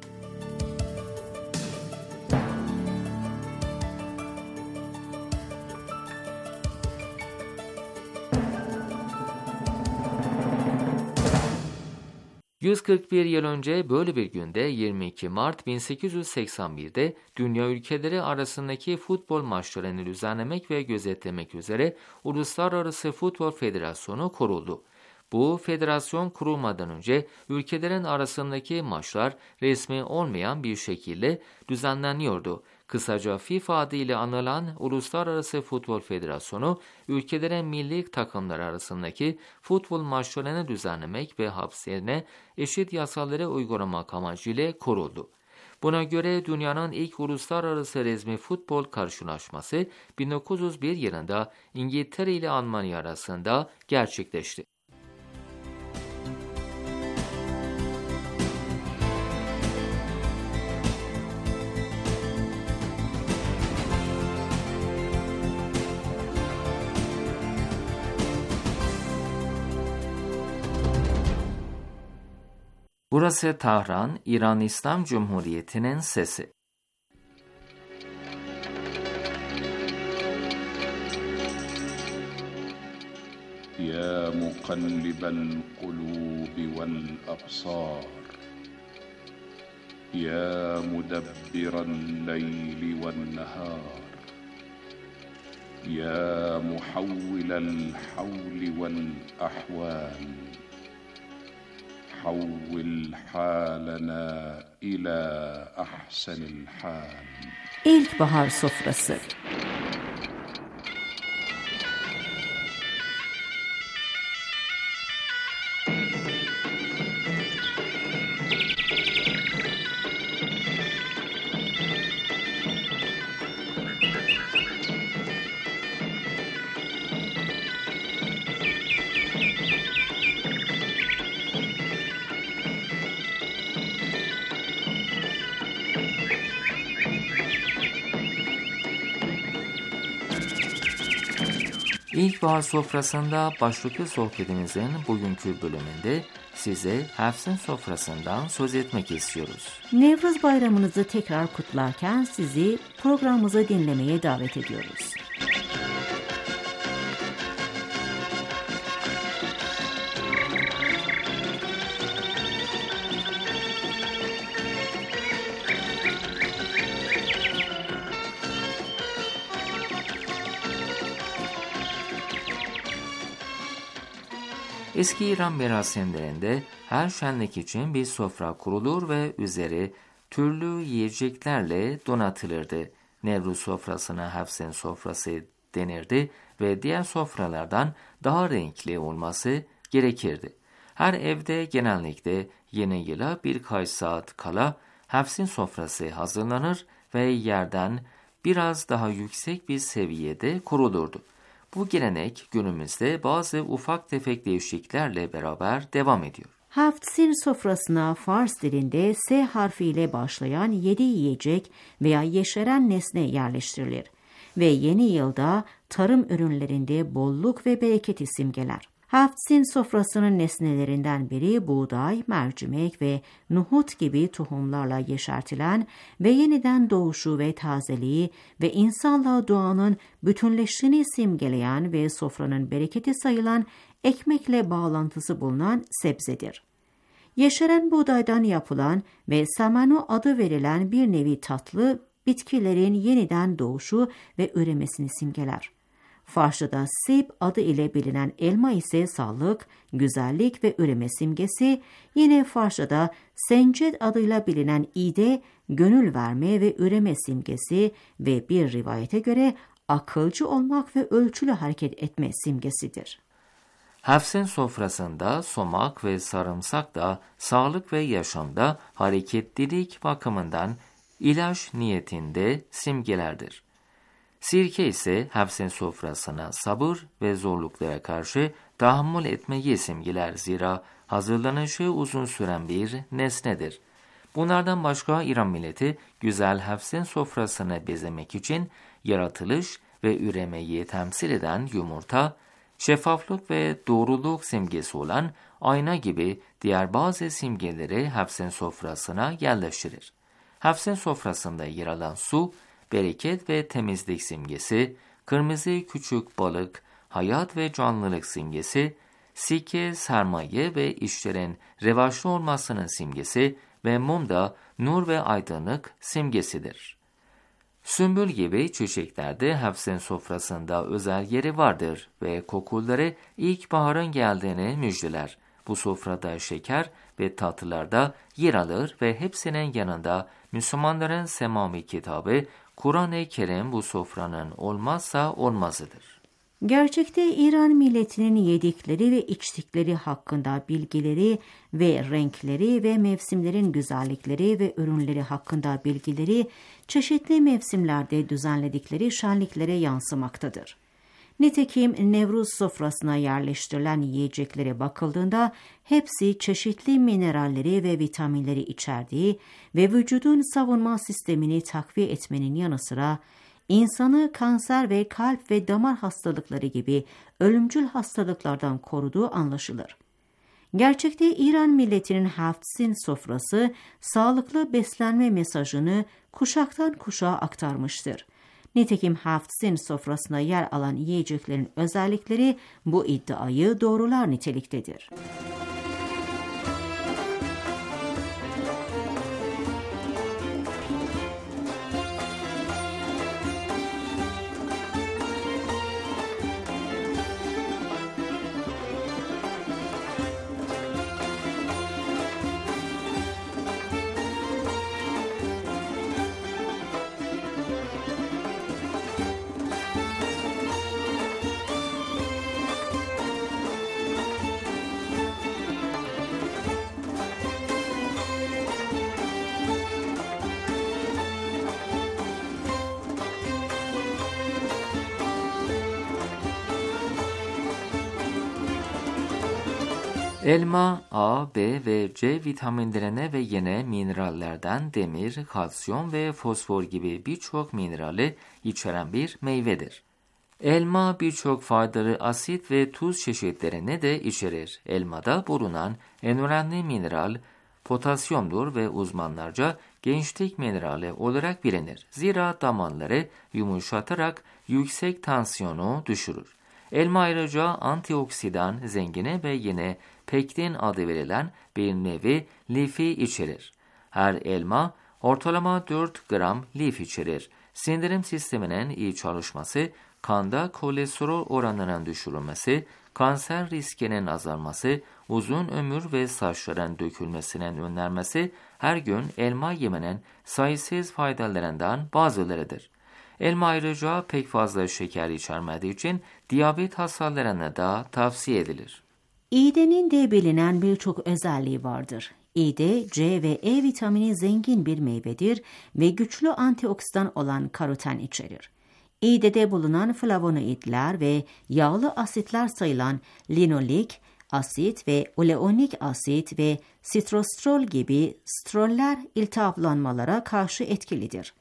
...141 yıl önce böyle bir günde 22 Mart 1881'de dünya ülkeleri arasındaki futbol maçlarını düzenlemek ve gözetlemek üzere Uluslararası Futbol Federasyonu kuruldu. Bu federasyon kurulmadan önce ülkelerin arasındaki maçlar resmi olmayan bir şekilde düzenleniyordu. Kısaca FIFA adıyla anılan Uluslararası Futbol Federasyonu, ülkelerin milli takımları arasındaki futbol maçlarını düzenlemek ve hapsine eşit yasaları uygulamak amacıyla kuruldu. Buna göre dünyanın ilk uluslararası resmi futbol karşılaşması 1901 yılında İngiltere ile Almanya arasında gerçekleşti. Burası Tahran, İran İslam Cumhuriyeti'nin sesi. Ya mukallibel kulubi vel absar, ya mudebbiren leyli vel nehar, ya muhavvilel havli vel ahval, حول حالنا إلى أحسن الحال. İlkbahar sofrası. İlkbahar sofrasında başlıklı sohbetimizin bugünkü bölümünde size Hafs'ın sofrasından söz etmek istiyoruz. Nevruz bayramınızı tekrar kutlarken sizi programımızı dinlemeye davet ediyoruz. Eski İran merasimlerinde her şenlik için bir sofra kurulur ve üzeri türlü yiyeceklerle donatılırdı. Nevruz sofrasına Hafs'ın sofrası denirdi ve diğer sofralardan daha renkli olması gerekirdi. Her evde genellikle yeni yıla birkaç saat kala Hafs'ın sofrası hazırlanır ve yerden biraz daha yüksek bir seviyede kurulurdu. Bu gelenek günümüzde bazı ufak tefek değişikliklerle beraber devam ediyor. Hafs'ın sofrasına Fars dilinde S harfiyle başlayan 7 yiyecek veya yeşeren nesne yerleştirilir ve yeni yılda tarım ürünlerinde bolluk ve bereketi simgeler. Hafs'ın sofrasının nesnelerinden biri buğday, mercimek ve nohut gibi tohumlarla yeşertilen ve yeniden doğuşu ve tazeliği ve insanla doğanın bütünleştiğini simgeleyen ve sofranın bereketi sayılan ekmekle bağlantısı bulunan sebzedir. Yeşeren buğdaydan yapılan ve samanu adı verilen bir nevi tatlı bitkilerin yeniden doğuşu ve üremesini simgeler. Farsçada sib adı ile bilinen elma ise sağlık, güzellik ve üreme simgesi, yine Farsçada sencet adıyla bilinen ide, gönül verme ve üreme simgesi ve bir rivayete göre akılcı olmak ve ölçülü hareket etme simgesidir. Hafs'ın sofrasında somak ve sarımsak da sağlık ve yaşamda hareketlilik bakımından ilaç niyetinde simgelerdir. Sirke ise Hafs'ın sofrasına sabır ve zorluklara karşı tahammül etmeyi simgeler, zira hazırlanışı uzun süren bir nesnedir. Bunlardan başka İran milleti güzel Hafs'ın sofrasını bezemek için yaratılış ve üremeyi temsil eden yumurta, şeffaflık ve doğruluk simgesi olan ayna gibi diğer bazı simgeleri Hafs'ın sofrasına yerleştirir. Hafs'ın sofrasında yer alan su, bereket ve temizlik simgesi, kırmızı küçük balık, hayat ve canlılık simgesi, sikke, sermaye ve işlerin revaçlı olmasının simgesi ve mum da nur ve aydınlık simgesidir. Sümbül gibi çiçeklerde Hafs'ın sofrasında özel yeri vardır ve kokuları ilkbaharın geldiğini müjdeler. Bu sofrada şeker ve tatlılar da yer alır ve hepsinin yanında Müslümanların semavi kitabı Kur'an-ı Kerim bu sofranın olmazsa olmazıdır. Gerçekte İran milletinin yedikleri ve içtikleri hakkında bilgileri ve renkleri ve mevsimlerin güzellikleri ve ürünleri hakkında bilgileri çeşitli mevsimlerde düzenledikleri şenliklere yansımaktadır. Nitekim Nevruz sofrasına yerleştirilen yiyeceklere bakıldığında hepsi çeşitli mineralleri ve vitaminleri içerdiği ve vücudun savunma sistemini takviye etmenin yanı sıra insanı kanser ve kalp ve damar hastalıkları gibi ölümcül hastalıklardan koruduğu anlaşılır. Gerçekte İran milletinin Hafs'ın sofrası sağlıklı beslenme mesajını kuşaktan kuşağa aktarmıştır. Nitekim Hafs'ın sofrasına yer alan yiyeceklerin özellikleri bu iddiayı doğrular niteliktedir. Elma, A, B ve C vitaminlerine ve yine minerallerden demir, kalsiyum ve fosfor gibi birçok minerali içeren bir meyvedir. Elma birçok faydalı asit ve tuz çeşitlerini de içerir. Elmada bulunan en önemli mineral potasyumdur ve uzmanlarca gençlik minerali olarak bilinir. Zira damarları yumuşatarak yüksek tansiyonu düşürür. Elma ayrıca antioksidan zengini ve yine pektin adı verilen bir nevi lifi içerir. Her elma ortalama 4 gram lif içerir. Sindirim sisteminin iyi çalışması, kanda kolesterol oranının düşürülmesi, kanser riskinin azalması, uzun ömür ve saçların dökülmesinin önlenmesi her gün elma yemenin sayısız faydalarından bazılarıdır. Elma ayrıca pek fazla şeker içermediği için diyabet hastalarına da tavsiye edilir. İğdenin de bilinen birçok özelliği vardır. İğde, C ve E vitamini zengin bir meyvedir ve güçlü antioksidan olan karoten içerir. İğdede bulunan flavonoidler ve yağlı asitler sayılan linolik asit ve oleonik asit ve sitosterol gibi steroller iltihaplanmalara karşı etkilidir.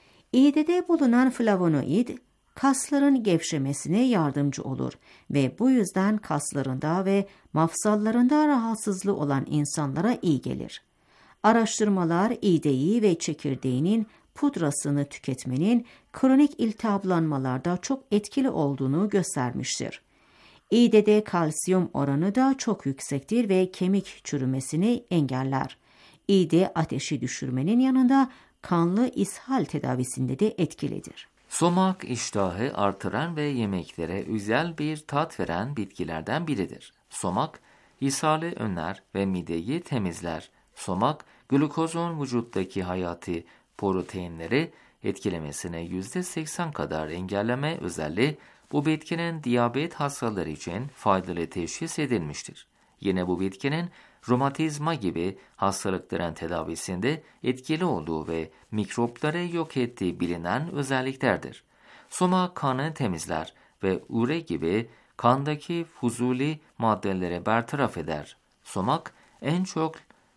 İğdede bulunan flavonoid, kasların gevşemesine yardımcı olur ve bu yüzden kaslarında ve mafsallarında rahatsızlığı olan insanlara iyi gelir. Araştırmalar iğdeyi ve çekirdeğinin pudrasını tüketmenin kronik iltihaplanmalarda çok etkili olduğunu göstermiştir. İğdede kalsiyum oranı da çok yüksektir ve kemik çürümesini engeller. İğde ateşi düşürmenin yanında kanlı ishal tedavisinde de etkilidir. Somak iştahı artıran ve yemeklere özel bir tat veren bitkilerden biridir. Somak, ishali önler ve mideyi temizler. Somak, glukozun vücuttaki hayati proteinleri etkilemesine %80 kadar engelleme özelliği bu bitkinin diyabet hastaları için faydalı teşhis edilmiştir. Yine bu bitkinin romatizma gibi hastalıkların tedavisinde etkili olduğu ve mikropları yok ettiği bilinen özelliklerdir. Somak kanı temizler ve üre gibi kandaki fuzuli maddeleri bertaraf eder. Somak en çok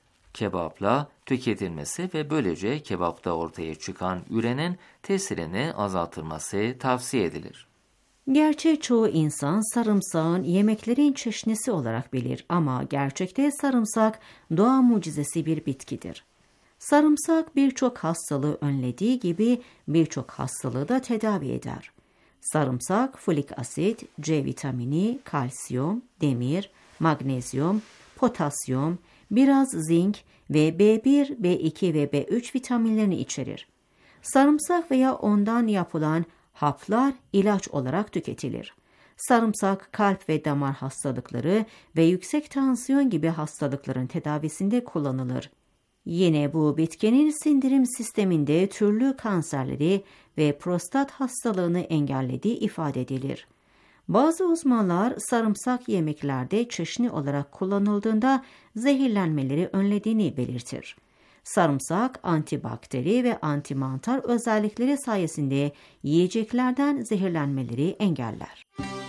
kebapla tüketilmesi ve böylece kebapta ortaya çıkan ürenin tesirini azaltılması tavsiye edilir. Gerçi çoğu insan sarımsağın yemeklerin çeşnisi olarak bilir ama gerçekte sarımsak doğa mucizesi bir bitkidir. Sarımsak birçok hastalığı önlediği gibi birçok hastalığı da tedavi eder. Sarımsak folik asit, C vitamini, kalsiyum, demir, magnezyum, potasyum, biraz zinc ve B1, B2 ve B3 vitaminlerini içerir. Sarımsak veya ondan yapılan haplar ilaç olarak tüketilir. Sarımsak kalp ve damar hastalıkları ve yüksek tansiyon gibi hastalıkların tedavisinde kullanılır. Yine bu bitkinin sindirim sisteminde türlü kanserleri ve prostat hastalığını engellediği ifade edilir. Bazı uzmanlar sarımsak yemeklerde çeşni olarak kullanıldığında zehirlenmeleri önlediğini belirtir. Sarımsak antibakteri ve antimantar özellikleri sayesinde yiyeceklerden zehirlenmeleri engeller.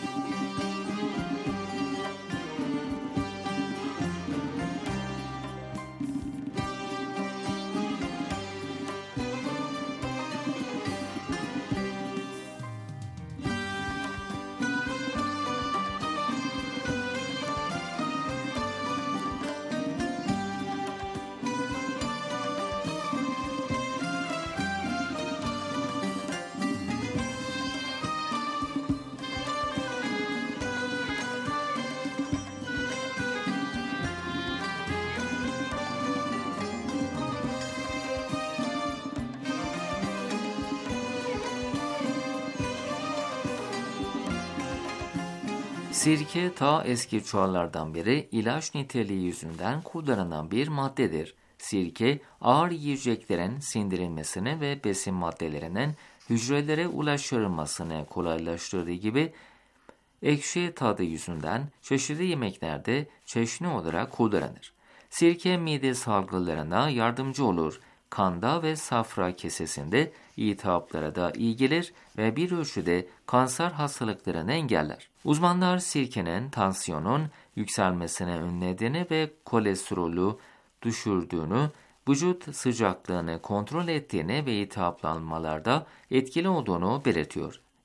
Sirke ta eski çağlardan beri ilaç niteliği yüzünden kullanılan bir maddedir. Sirke ağır yiyeceklerin sindirilmesini ve besin maddelerinin hücrelere ulaştırılmasını kolaylaştırdığı gibi ekşi tadı yüzünden çeşitli yemeklerde çeşni olarak kullanılır. Sirke mide salgılarına yardımcı olur. Kanda ve safra kesesinde iltihaplara da iyi gelir ve bir ölçüde kanser hastalıklarını engeller. Uzmanlar sirkenin tansiyonun yükselmesini önlediğini ve kolesterolü düşürdüğünü, vücut sıcaklığını kontrol ettiğini ve iltihaplanmalarda etkili olduğunu belirtiyor.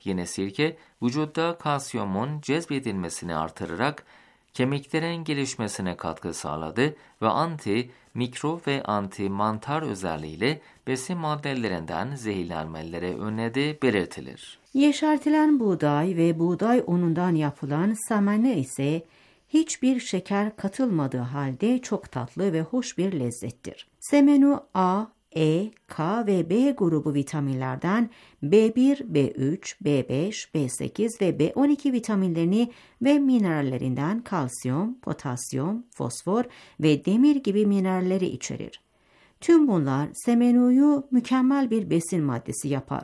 Yine sirke, vücutta kalsiyumun cezbedilmesini artırarak kemiklerin gelişmesine katkı sağladı ve anti-mikro ve anti-mantar özelliğiyle besin maddelerinden zehirlenmelere önlediği belirtilir. Yeşertilen buğday ve buğday unundan yapılan samene ise hiçbir şeker katılmadığı halde çok tatlı ve hoş bir lezzettir. Semenu A, E, K ve B grubu vitaminlerden B1, B3, B5, B8 ve B12 vitaminlerini ve minerallerinden kalsiyum, potasyum, fosfor ve demir gibi mineralleri içerir. Tüm bunlar semenuyu mükemmel bir besin maddesi yapar.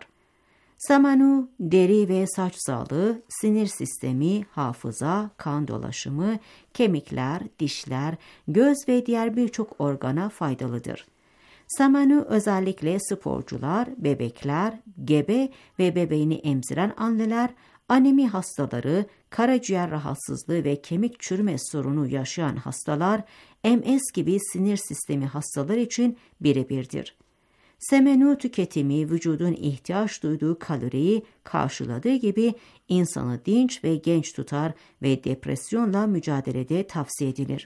Semenu, deri ve saç sağlığı, sinir sistemi, hafıza, kan dolaşımı, kemikler, dişler, göz ve diğer birçok organa faydalıdır. Semenu özellikle sporcular, bebekler, gebe ve bebeğini emziren anneler, anemi hastaları, karaciğer rahatsızlığı ve kemik çürüme sorunu yaşayan hastalar, MS gibi sinir sistemi hastaları için birebirdir. Semenu tüketimi vücudun ihtiyaç duyduğu kaloriyi karşıladığı gibi insanı dinç ve genç tutar ve depresyonla mücadelede tavsiye edilir.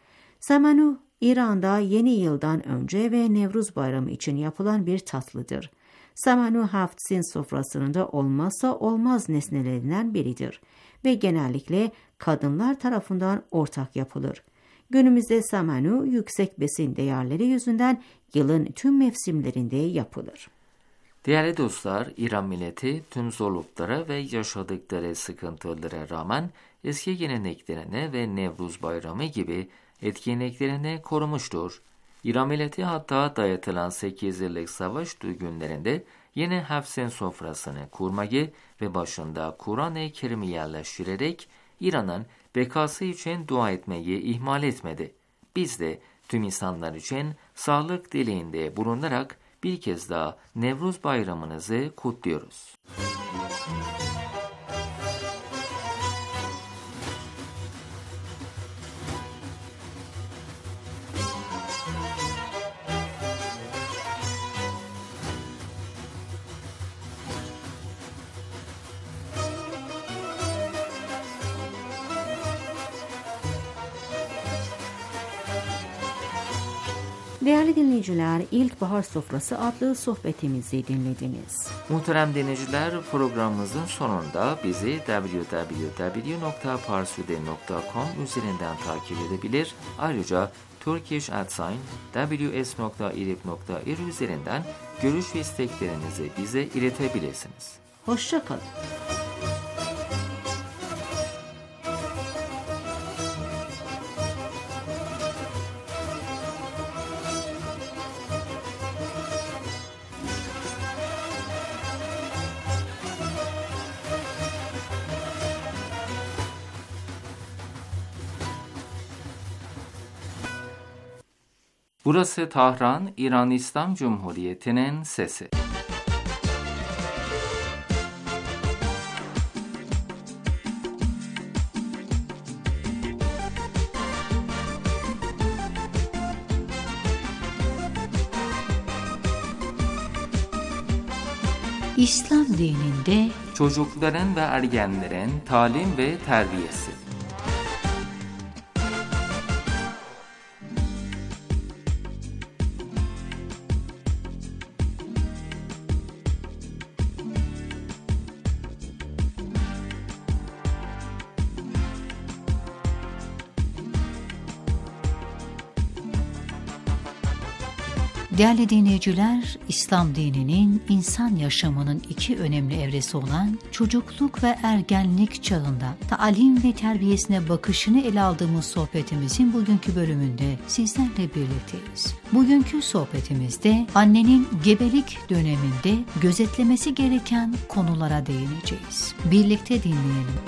Semenu, İran'da yeni yıldan önce ve Nevruz Bayramı için yapılan bir tatlıdır. Semenu haftin sofrasında olmazsa olmaz nesnelerinden biridir ve genellikle kadınlar tarafından ortak yapılır. Günümüzde semenu yüksek besin değerleri yüzünden yılın tüm mevsimlerinde yapılır. Değerli dostlar, İran milleti tüm zorluklara ve yaşadıkları sıkıntılara rağmen eski geleneklerine ve Nevruz Bayramı gibi etkinliklerini korumuştur. İran milleti hatta dayatılan 8 yıllık savaş günlerinde yine Hafsin sofrasını kurmayı ve başında Kur'an-ı Kerim'i yerleştirerek İran'ın bekası için dua etmeyi ihmal etmedi. Biz de tüm insanlar için sağlık dileğinde bulunarak bir kez daha Nevruz Bayramınızı kutluyoruz. Değerli dinleyiciler, İlkbahar Sofrası adlı sohbetimizi dinlediniz. Muhterem dinleyiciler, programımızın sonunda bizi www.parsude.com üzerinden takip edebilir. Ayrıca turkish@ws.irib.ir üzerinden görüş ve isteklerinizi bize iletebilirsiniz. Hoşça kalın. Burası Tahran, İran İslam Cumhuriyeti'nin sesi. İslam dininde Çocukların ve ergenlerin talim ve terbiyesi. Değerli dinleyiciler, İslam dininin insan yaşamının iki önemli evresi olan çocukluk ve ergenlik çağında talim ve terbiyesine bakışını ele aldığımız sohbetimizin bugünkü bölümünde sizlerle birlikteyiz. Bugünkü sohbetimizde annenin gebelik döneminde gözetlemesi gereken konulara değineceğiz. Birlikte dinleyelim.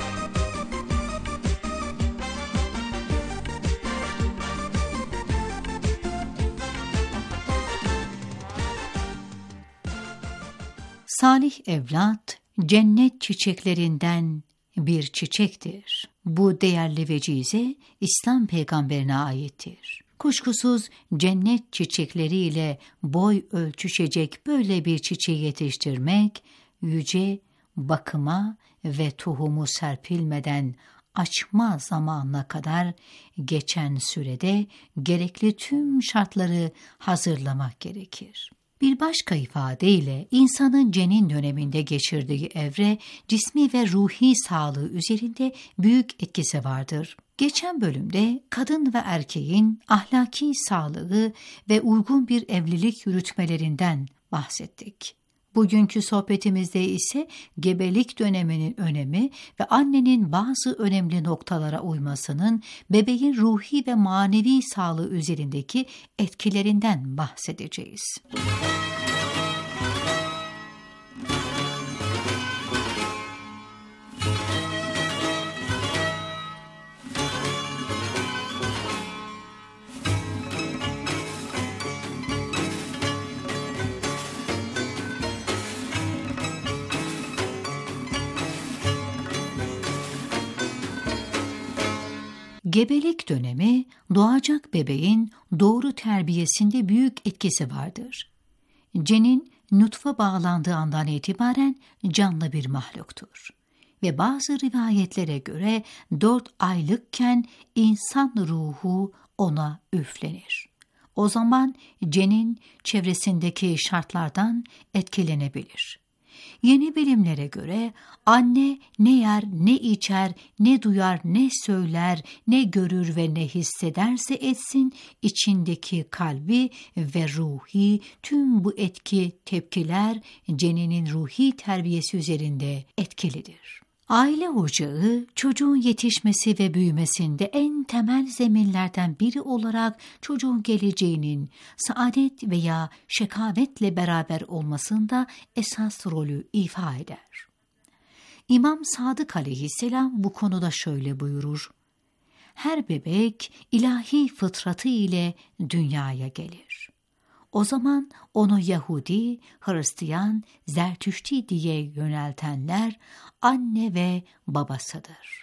Salih evlat, cennet çiçeklerinden bir çiçektir. Bu değerli vecize İslam peygamberine aittir. Kuşkusuz cennet çiçekleriyle boy ölçüşecek böyle bir çiçeği yetiştirmek, yüce, bakıma ve tohumu serpilmeden açma zamanına kadar geçen sürede gerekli tüm şartları hazırlamak gerekir. Bir başka ifadeyle insanın cenin döneminde geçirdiği evre cismi ve ruhi sağlığı üzerinde büyük etkisi vardır. Geçen bölümde kadın ve erkeğin ahlaki sağlığı ve uygun bir evlilik yürütmelerinden bahsettik. Bugünkü sohbetimizde ise gebelik döneminin önemi ve annenin bazı önemli noktalara uymasının bebeğin ruhi ve manevi sağlığı üzerindeki etkilerinden bahsedeceğiz. Gebelik dönemi doğacak bebeğin doğru terbiyesinde büyük etkisi vardır. Cenin nutfa bağlandığı andan itibaren canlı bir mahluktur ve bazı rivayetlere göre 4 aylıkken insan ruhu ona üflenir. O zaman cenin çevresindeki şartlardan etkilenebilir. Yeni bilimlere göre anne ne yer, ne içer, ne duyar, ne söyler, ne görür ve ne hissederse etsin, içindeki kalbi ve ruhi tüm bu tepkiler ceninin ruhi terbiyesi üzerinde etkilidir. Aile ocağı, çocuğun yetişmesi ve büyümesinde en temel zeminlerden biri olarak çocuğun geleceğinin saadet veya şekavetle beraber olmasında esas rolü ifa eder. İmam Sadık aleyhisselam bu konuda şöyle buyurur: her bebek ilahi fıtratı ile dünyaya gelir. O zaman onu Yahudi, Hristiyan, Zertüşti diye yöneltenler anne ve babasıdır.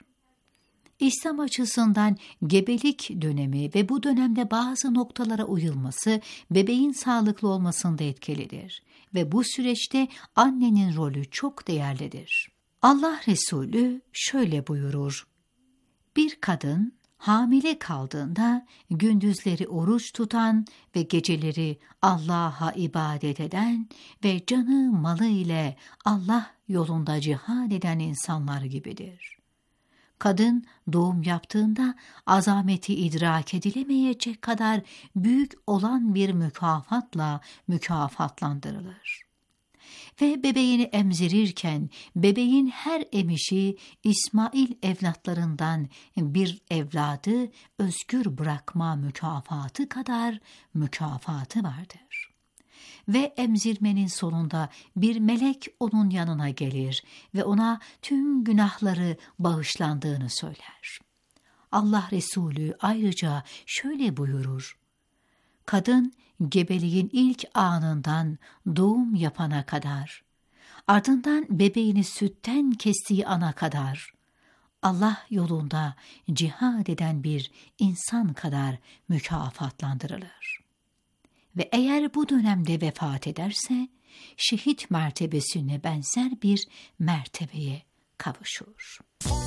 İslam açısından gebelik dönemi ve bu dönemde bazı noktalara uyulması bebeğin sağlıklı olmasında etkilidir ve bu süreçte annenin rolü çok değerlidir. Allah Resulü şöyle buyurur: bir kadın hamile kaldığında gündüzleri oruç tutan ve geceleri Allah'a ibadet eden ve canı malı ile Allah yolunda cihad eden insanlar gibidir. Kadın doğum yaptığında azameti idrak edilemeyecek kadar büyük olan bir mükafatla mükafatlandırılır. Ve bebeğini emzirirken bebeğin her emişi İsmail evlatlarından bir evladı özgür bırakma mükafatı kadar mükafatı vardır. Ve emzirmenin sonunda bir melek onun yanına gelir ve ona tüm günahları bağışlandığını söyler. Allah Resulü ayrıca şöyle buyurur: kadın gebeliğin ilk anından doğum yapana kadar, ardından bebeğini sütten kestiği ana kadar, Allah yolunda cihad eden bir insan kadar mükafatlandırılır. Ve eğer bu dönemde vefat ederse, şehit mertebesine benzer bir mertebeye kavuşur.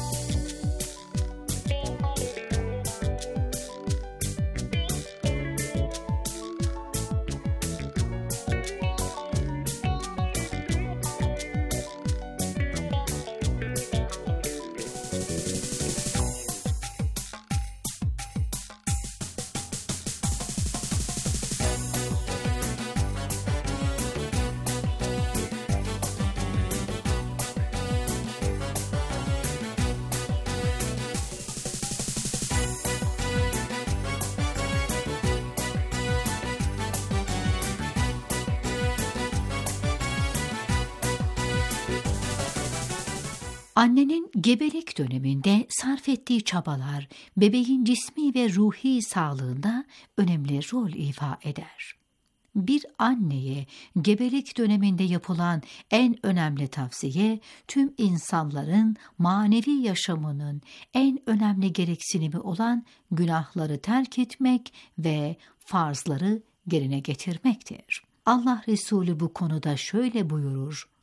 Annenin gebelik döneminde sarf ettiği çabalar bebeğin cismi ve ruhi sağlığında önemli rol ifa eder. Bir anneye gebelik döneminde yapılan en önemli tavsiye, tüm insanların manevi yaşamının en önemli gereksinimi olan günahları terk etmek ve farzları yerine getirmektir. Allah Resulü bu konuda şöyle buyurur: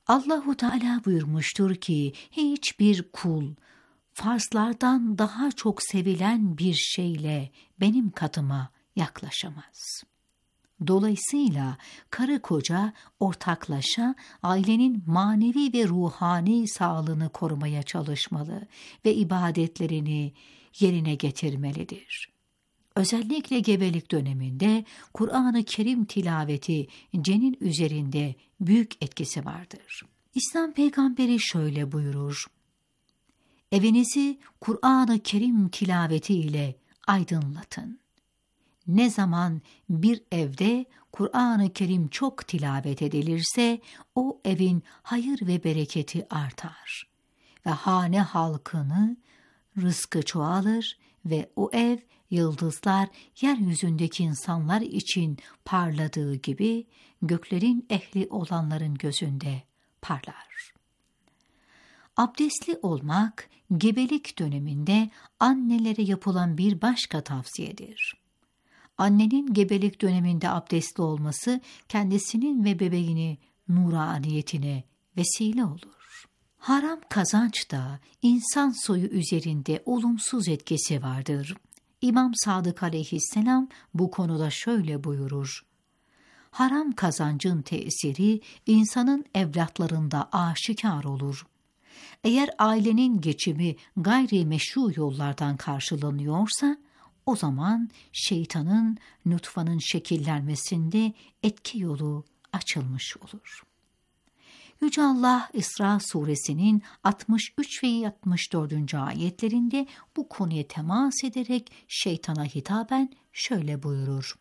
Allahu Teala buyurmuştur ki hiçbir kul farzlardan daha çok sevilen bir şeyle benim katıma yaklaşamaz. Dolayısıyla karı koca ortaklaşa ailenin manevi ve ruhani sağlığını korumaya çalışmalı ve ibadetlerini yerine getirmelidir. Özellikle gebelik döneminde Kur'an-ı Kerim tilaveti cenin üzerinde büyük etkisi vardır. İslam peygamberi şöyle buyurur: Evinizi Kur'an-ı Kerim tilaveti ile aydınlatın. Ne zaman bir evde Kur'an-ı Kerim çok tilavet edilirse o evin hayır ve bereketi artar ve hane halkını rızkı çoğalır ve o ev yıldızlar yeryüzündeki insanlar için parladığı gibi göklerin ehli olanların gözünde parlar. Abdestli olmak gebelik döneminde annelere yapılan bir başka tavsiyedir. Annenin gebelik döneminde abdestli olması kendisinin ve bebeğini nuraniyetine vesile olur. Haram kazanç da insan soyu üzerinde olumsuz etkisi vardır. İmam Sadık aleyhisselam bu konuda şöyle buyurur: Haram kazancın tesiri insanın evlatlarında aşikar olur. Eğer ailenin geçimi gayri meşru yollardan karşılanıyorsa, o zaman şeytanın nutfanın şekillenmesinde etki yolu açılmış olur. Yüce Allah İsra suresinin 63 ve 64. ayetlerinde bu konuya temas ederek şeytana hitaben şöyle buyurur: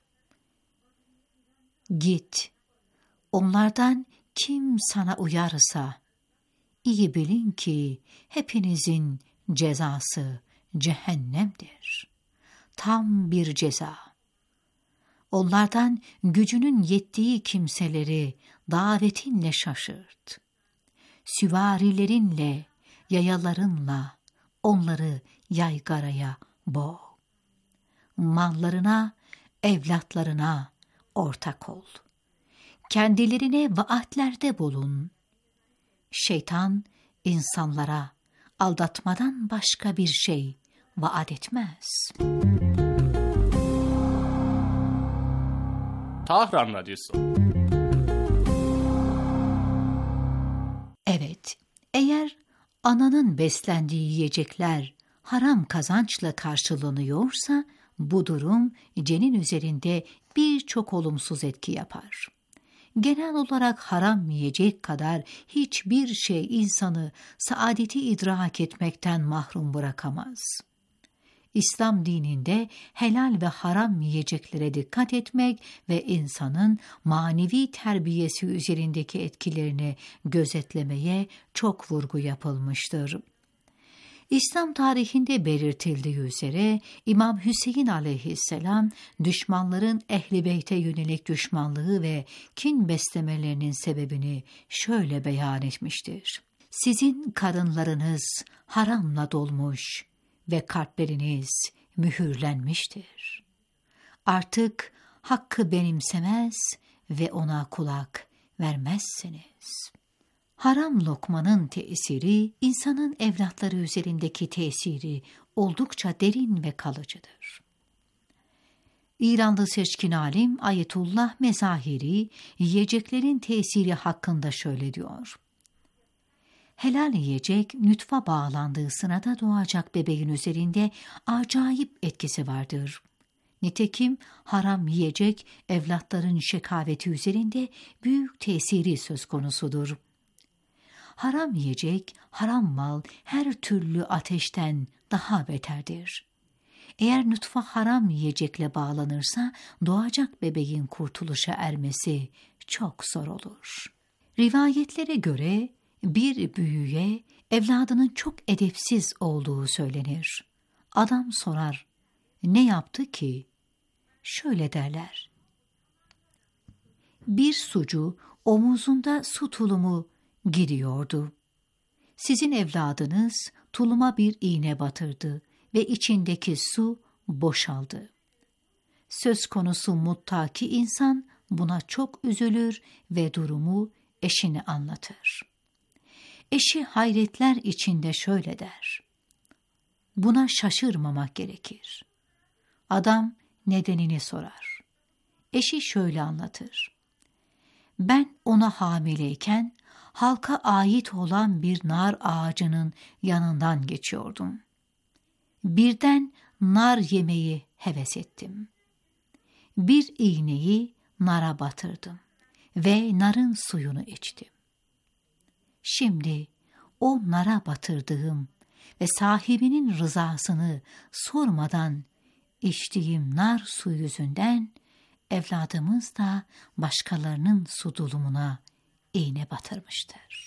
Git, onlardan kim sana uyarsa, iyi bilin ki hepinizin cezası cehennemdir. Tam bir ceza. Onlardan gücünün yettiği kimseleri davetinle şaşırt. Süvarilerinle, yayalarınla onları yaygaraya boğ. Mallarına, evlatlarına ortak ol. Kendilerine vaatlerde bulun. Şeytan insanlara aldatmadan başka bir şey vaat etmez. Tahran Radyosu. Evet, eğer ananın beslendiği yiyecekler haram kazançla karşılanıyorsa, bu durum cenin üzerinde birçok olumsuz etki yapar. Genel olarak haram yiyecek kadar hiçbir şey insanı saadeti idrak etmekten mahrum bırakamaz. İslam dininde helal ve haram yiyeceklere dikkat etmek ve insanın manevi terbiyesi üzerindeki etkilerini gözetlemeye çok vurgu yapılmıştır. İslam tarihinde belirtildiği üzere İmam Hüseyin aleyhisselam düşmanların Ehl-i Beyt'e yönelik düşmanlığı ve kin beslemelerinin sebebini şöyle beyan etmiştir: Sizin karınlarınız haramla dolmuş ve kalpleriniz mühürlenmiştir. Artık hakkı benimsemez ve ona kulak vermezsiniz. Haram lokmanın tesiri, insanın evlatları üzerindeki tesiri oldukça derin ve kalıcıdır. İranlı seçkin alim Ayetullah Mezahiri, yiyeceklerin tesiri hakkında şöyle diyor: Helal yiyecek, nütfa bağlandığı sırada doğacak bebeğin üzerinde acayip etkisi vardır. Nitekim haram yiyecek, evlatların şekaveti üzerinde büyük tesiri söz konusudur. Haram yiyecek, haram mal her türlü ateşten daha beterdir. Eğer nutfa haram yiyecekle bağlanırsa doğacak bebeğin kurtuluşa ermesi çok zor olur. Rivayetlere göre bir büyüye evladının çok edepsiz olduğu söylenir. Adam sorar, ne yaptı ki? Şöyle derler: bir sucu omuzunda su tulumu gidiyordu. Sizin evladınız tuluma bir iğne batırdı ve içindeki su boşaldı. Söz konusu muttaki insan buna çok üzülür ve durumu eşine anlatır. Eşi hayretler içinde şöyle der: buna şaşırmamak gerekir. Adam nedenini sorar. Eşi şöyle anlatır: ben ona hamileyken halka ait olan bir nar ağacının yanından geçiyordum. Birden nar yemeyi heves ettim. Bir iğneyi nara batırdım ve narın suyunu içtim. Şimdi o nara batırdığım ve sahibinin rızasını sormadan içtiğim nar suyu yüzünden evladımız da başkalarının su dolumuna iğne batırmıştır.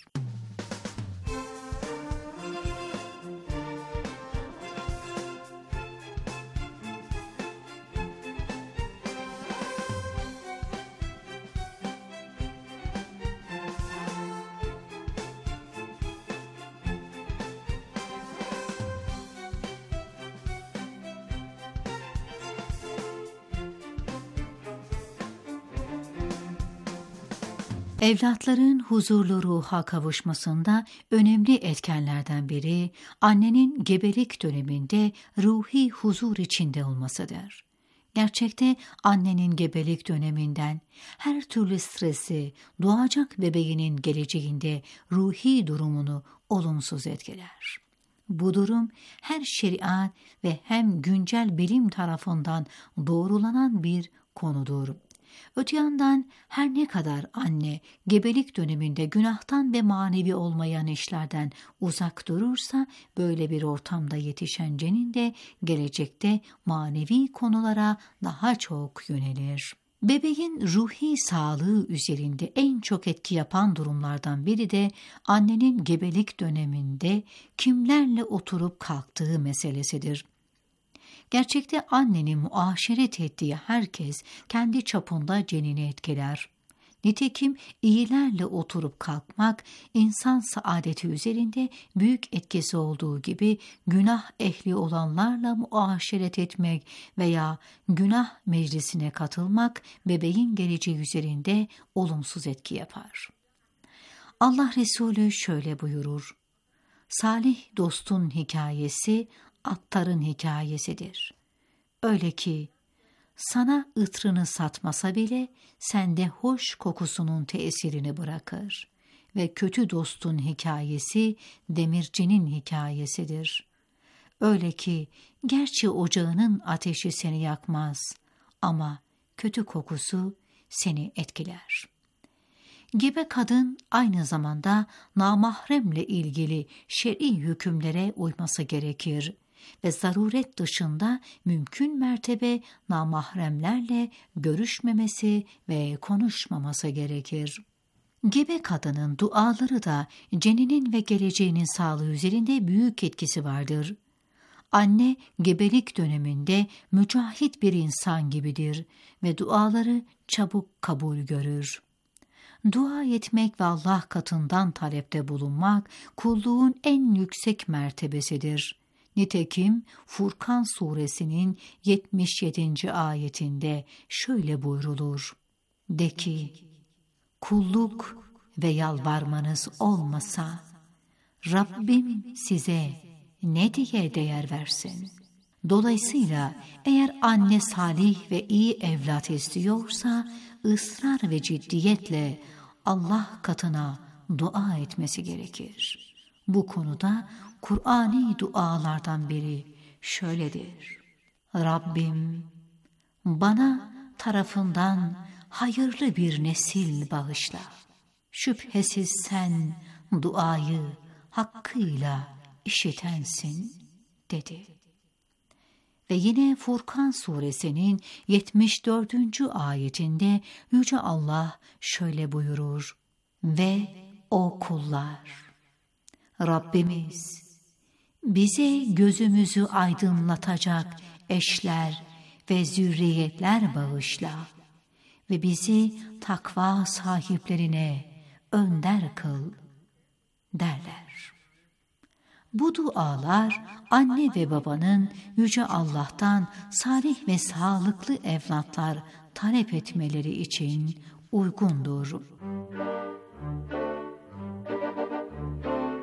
Evlatların huzurlu ruha kavuşmasında önemli etkenlerden biri, annenin gebelik döneminde ruhi huzur içinde olmasıdır. Gerçekte annenin gebelik döneminden her türlü stresi doğacak bebeğinin geleceğinde ruhi durumunu olumsuz etkiler. Bu durum her şeriat ve hem güncel bilim tarafından doğrulanan bir konudur. Öte yandan her ne kadar anne gebelik döneminde günahtan ve manevi olmayan işlerden uzak durursa, böyle bir ortamda yetişen cenin de gelecekte manevi konulara daha çok yönelir. Bebeğin ruhi sağlığı üzerinde en çok etki yapan durumlardan biri de annenin gebelik döneminde kimlerle oturup kalktığı meselesidir. Gerçekte annenin muaşeret ettiği herkes kendi çapında cenini etkiler. Nitekim iyilerle oturup kalkmak insan saadeti üzerinde büyük etkisi olduğu gibi günah ehli olanlarla muaşeret etmek veya günah meclisine katılmak bebeğin geleceği üzerinde olumsuz etki yapar. Allah Resulü şöyle buyurur: Salih dostun hikayesi attarın hikayesidir. Öyle ki sana ıtrını satmasa bile sende hoş kokusunun tesirini bırakır ve kötü dostun hikayesi demircinin hikayesidir. Öyle ki gerçi ocağının ateşi seni yakmaz ama kötü kokusu seni etkiler. Gebe kadın aynı zamanda namahremle ilgili şer'i hükümlere uyması gerekir ve zaruret dışında mümkün mertebe namahremlerle görüşmemesi ve konuşmaması gerekir. Gebe kadının duaları da ceninin ve geleceğinin sağlığı üzerinde büyük etkisi vardır. Anne gebelik döneminde mücahit bir insan gibidir ve duaları çabuk kabul görür. Dua etmek ve Allah katından talepte bulunmak kulluğun en yüksek mertebesidir. Nitekim Furkan suresinin 77. ayetinde şöyle buyrulur: De ki, kulluk ve yalvarmanız olmasa Rabbim size ne diye değer versin? Dolayısıyla eğer anne salih ve iyi evlat istiyorsa ısrar ve ciddiyetle Allah katına dua etmesi gerekir. Bu konuda Kur'ani dualardan biri şöyledir: Rabbim bana tarafından hayırlı bir nesil bağışla. Şüphesiz sen duayı hakkıyla işitensin dedi. Ve yine Furkan suresinin 74. ayetinde Yüce Allah şöyle buyurur: Ve o kullar, Rabbimiz bize gözümüzü aydınlatacak eşler ve zürriyetler bağışla ve bizi takva sahiplerine önder kıl derler. Bu dualar anne ve babanın Yüce Allah'tan salih ve sağlıklı evlatlar talep etmeleri için uygundur.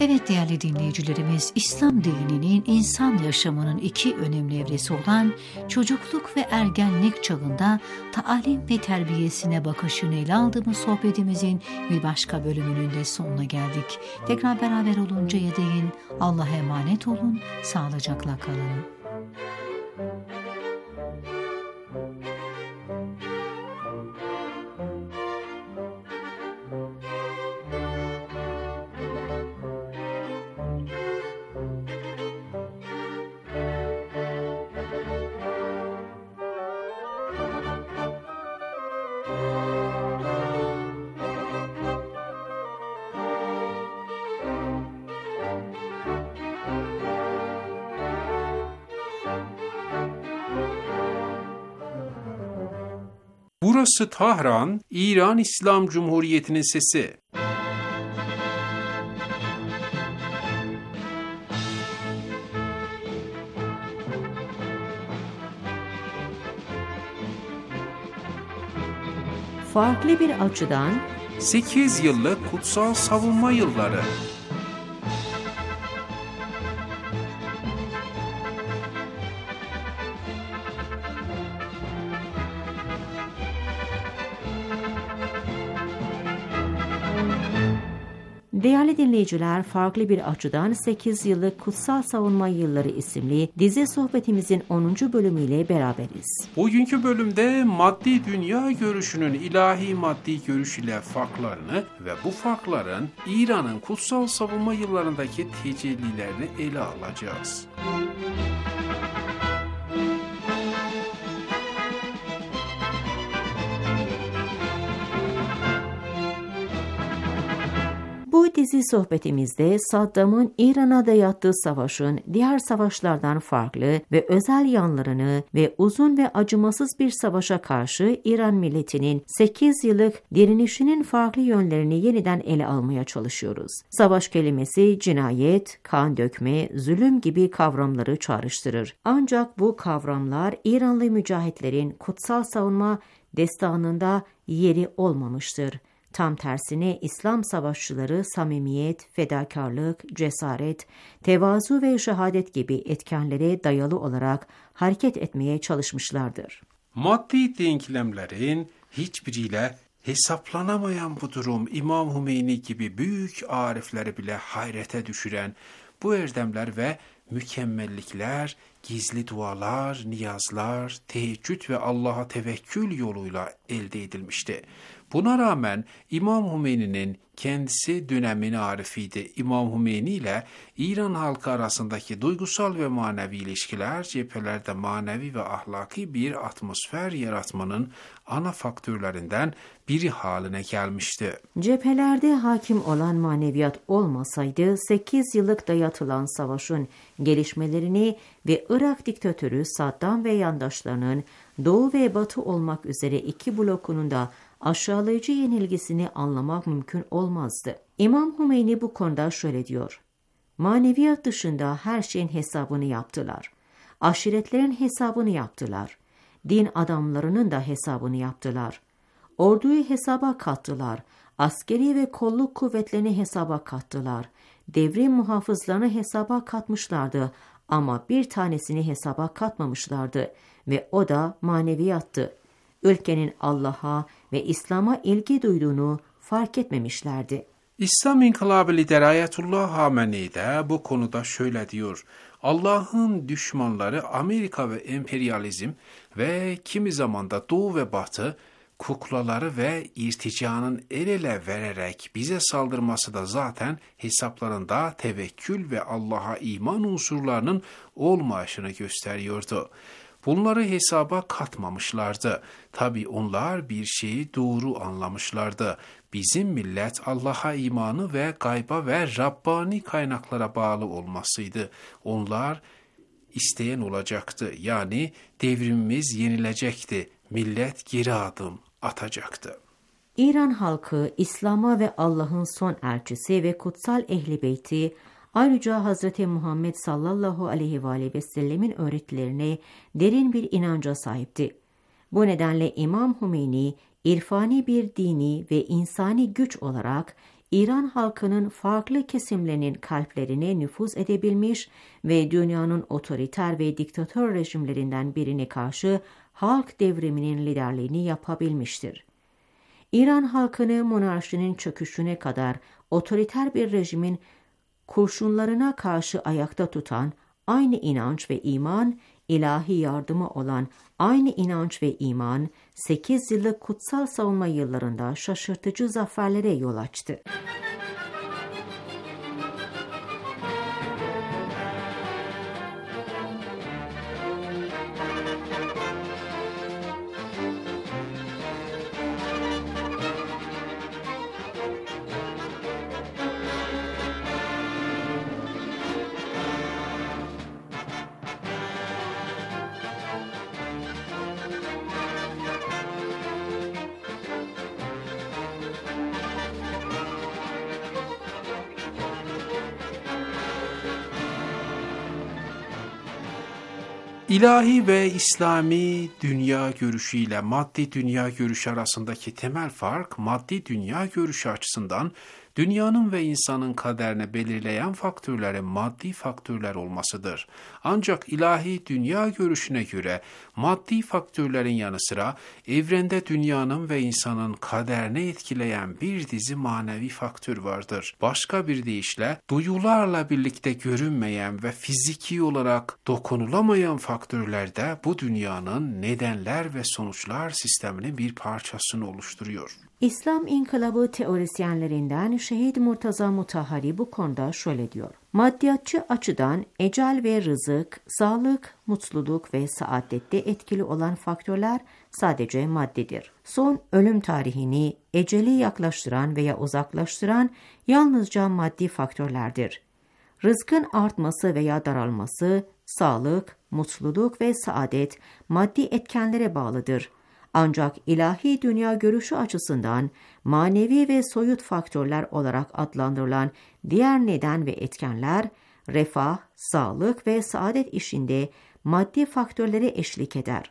Evet değerli dinleyicilerimiz, İslam dininin insan yaşamının iki önemli evresi olan çocukluk ve ergenlik çağında taalim ve terbiyesine bakışını ele aldığımız sohbetimizin bir başka bölümünün de sonuna geldik. Tekrar beraber oluncaya değin Allah'a emanet olun, sağlıcakla kalın. Burası Tahran, İran İslam Cumhuriyeti'nin sesi. Farklı bir açıdan 8 yıllık kutsal savunma yılları. Değerli dinleyiciler, farklı bir açıdan 8 yıllık Kutsal Savunma Yılları isimli dizi sohbetimizin 10. bölümüyle beraberiz. Bugünkü bölümde maddi dünya görüşünün ilahi maddi görüş ile farklarını ve bu farkların İran'ın kutsal savunma yıllarındaki tecellilerini ele alacağız. Bu dizi sohbetimizde Saddam'ın İran'a dayattığı savaşın diğer savaşlardan farklı ve özel yanlarını ve uzun ve acımasız bir savaşa karşı İran milletinin 8 yıllık direnişinin farklı yönlerini yeniden ele almaya çalışıyoruz. Savaş kelimesi cinayet, kan dökme, zulüm gibi kavramları çağrıştırır. Ancak bu kavramlar İranlı mücahitlerin kutsal savunma destanında yeri olmamıştır. Tam tersine İslam savaşçıları samimiyet, fedakarlık, cesaret, tevazu ve şehadet gibi etkenlere dayalı olarak hareket etmeye çalışmışlardır. Maddi denklemlerin hiçbiriyle hesaplanamayan bu durum İmam Hümeyni gibi büyük arifleri bile hayrete düşüren bu erdemler ve mükemmellikler, gizli dualar, niyazlar, teheccüd ve Allah'a tevekkül yoluyla elde edilmişti. Buna rağmen İmam Hümeyni'nin kendisi dönemin arifiydi. İmam Hümeyni ile İran halkı arasındaki duygusal ve manevi ilişkiler cephelerde manevi ve ahlaki bir atmosfer yaratmanın ana faktörlerinden biri haline gelmişti. Cephelerde hakim olan maneviyat olmasaydı 8 yıllık dayatılan savaşın gelişmelerini ve Irak diktatörü Saddam ve yandaşlarının Doğu ve Batı olmak üzere iki blokunun da aşağılayıcı yenilgisini anlamak mümkün olmazdı. İmam Hümeyni bu konuda şöyle diyor: maneviyat dışında her şeyin hesabını yaptılar. Aşiretlerin hesabını yaptılar. Din adamlarının da hesabını yaptılar. Orduyu hesaba kattılar. Askeri ve kolluk kuvvetlerini hesaba kattılar. Devrim muhafızlarını hesaba katmışlardı ama bir tanesini hesaba katmamışlardı ve o da maneviyattı. Ülkenin Allah'a ve İslam'a ilgi duyduğunu fark etmemişlerdi. İslam İnkılabı lideri Ayetullah Hamenei de bu konuda şöyle diyor: Allah'ın düşmanları Amerika ve emperyalizm ve kimi zaman da Doğu ve Batı kuklaları ve irticanın el ele vererek bize saldırması da zaten hesaplarında tevekkül ve Allah'a iman unsurlarının olmayışını gösteriyordu. Bunları hesaba katmamışlardı. Tabii onlar bir şeyi doğru anlamışlardı. Bizim millet Allah'a imanı ve gayba ve Rabbani kaynaklara bağlı olmasıydı. Onlar isteyen olacaktı. Yani devrimimiz yenilecekti. Millet geri adım atacaktı. İran halkı İslam'a ve Allah'ın son elçisi ve kutsal ehli beyti, ayrıca Hz. Muhammed sallallahu aleyhi ve sellemin öğretilerine derin bir inanca sahipti. Bu nedenle İmam Hümeyni, irfani bir dini ve insani güç olarak İran halkının farklı kesimlerinin kalplerine nüfuz edebilmiş ve dünyanın otoriter ve diktatör rejimlerinden birine karşı halk devriminin liderliğini yapabilmiştir. İran halkını monarşinin çöküşüne kadar otoriter bir rejimin kurşunlarına karşı ayakta tutan aynı inanç ve iman, ilahi yardımı olan aynı inanç ve iman, 8 yıllık kutsal savunma yıllarında şaşırtıcı zaferlere yol açtı. İlahi ve İslami dünya görüşü ile maddi dünya görüşü arasındaki temel fark, maddi dünya görüşü açısından dünyanın ve insanın kaderini belirleyen faktörlerin maddi faktörler olmasıdır. Ancak ilahi dünya görüşüne göre maddi faktörlerin yanı sıra evrende dünyanın ve insanın kaderini etkileyen bir dizi manevi faktör vardır. Başka bir deyişle duyularla birlikte görünmeyen ve fiziki olarak dokunulamayan faktörler de bu dünyanın nedenler ve sonuçlar sisteminin bir parçasını oluşturuyor. İslam İnkılabı teorisyenlerinden Şehit Murtaza Mutahhari bu konuda şöyle diyor. Maddiyatçı açıdan ecel ve rızık, sağlık, mutluluk ve saadette etkili olan faktörler sadece maddedir. Son ölüm tarihini eceli yaklaştıran veya uzaklaştıran yalnızca maddi faktörlerdir. Rızkın artması veya daralması, sağlık, mutluluk ve saadet maddi etkenlere bağlıdır. Ancak ilahi dünya görüşü açısından manevi ve soyut faktörler olarak adlandırılan diğer neden ve etkenler, refah, sağlık ve saadet işinde maddi faktörlere eşlik eder.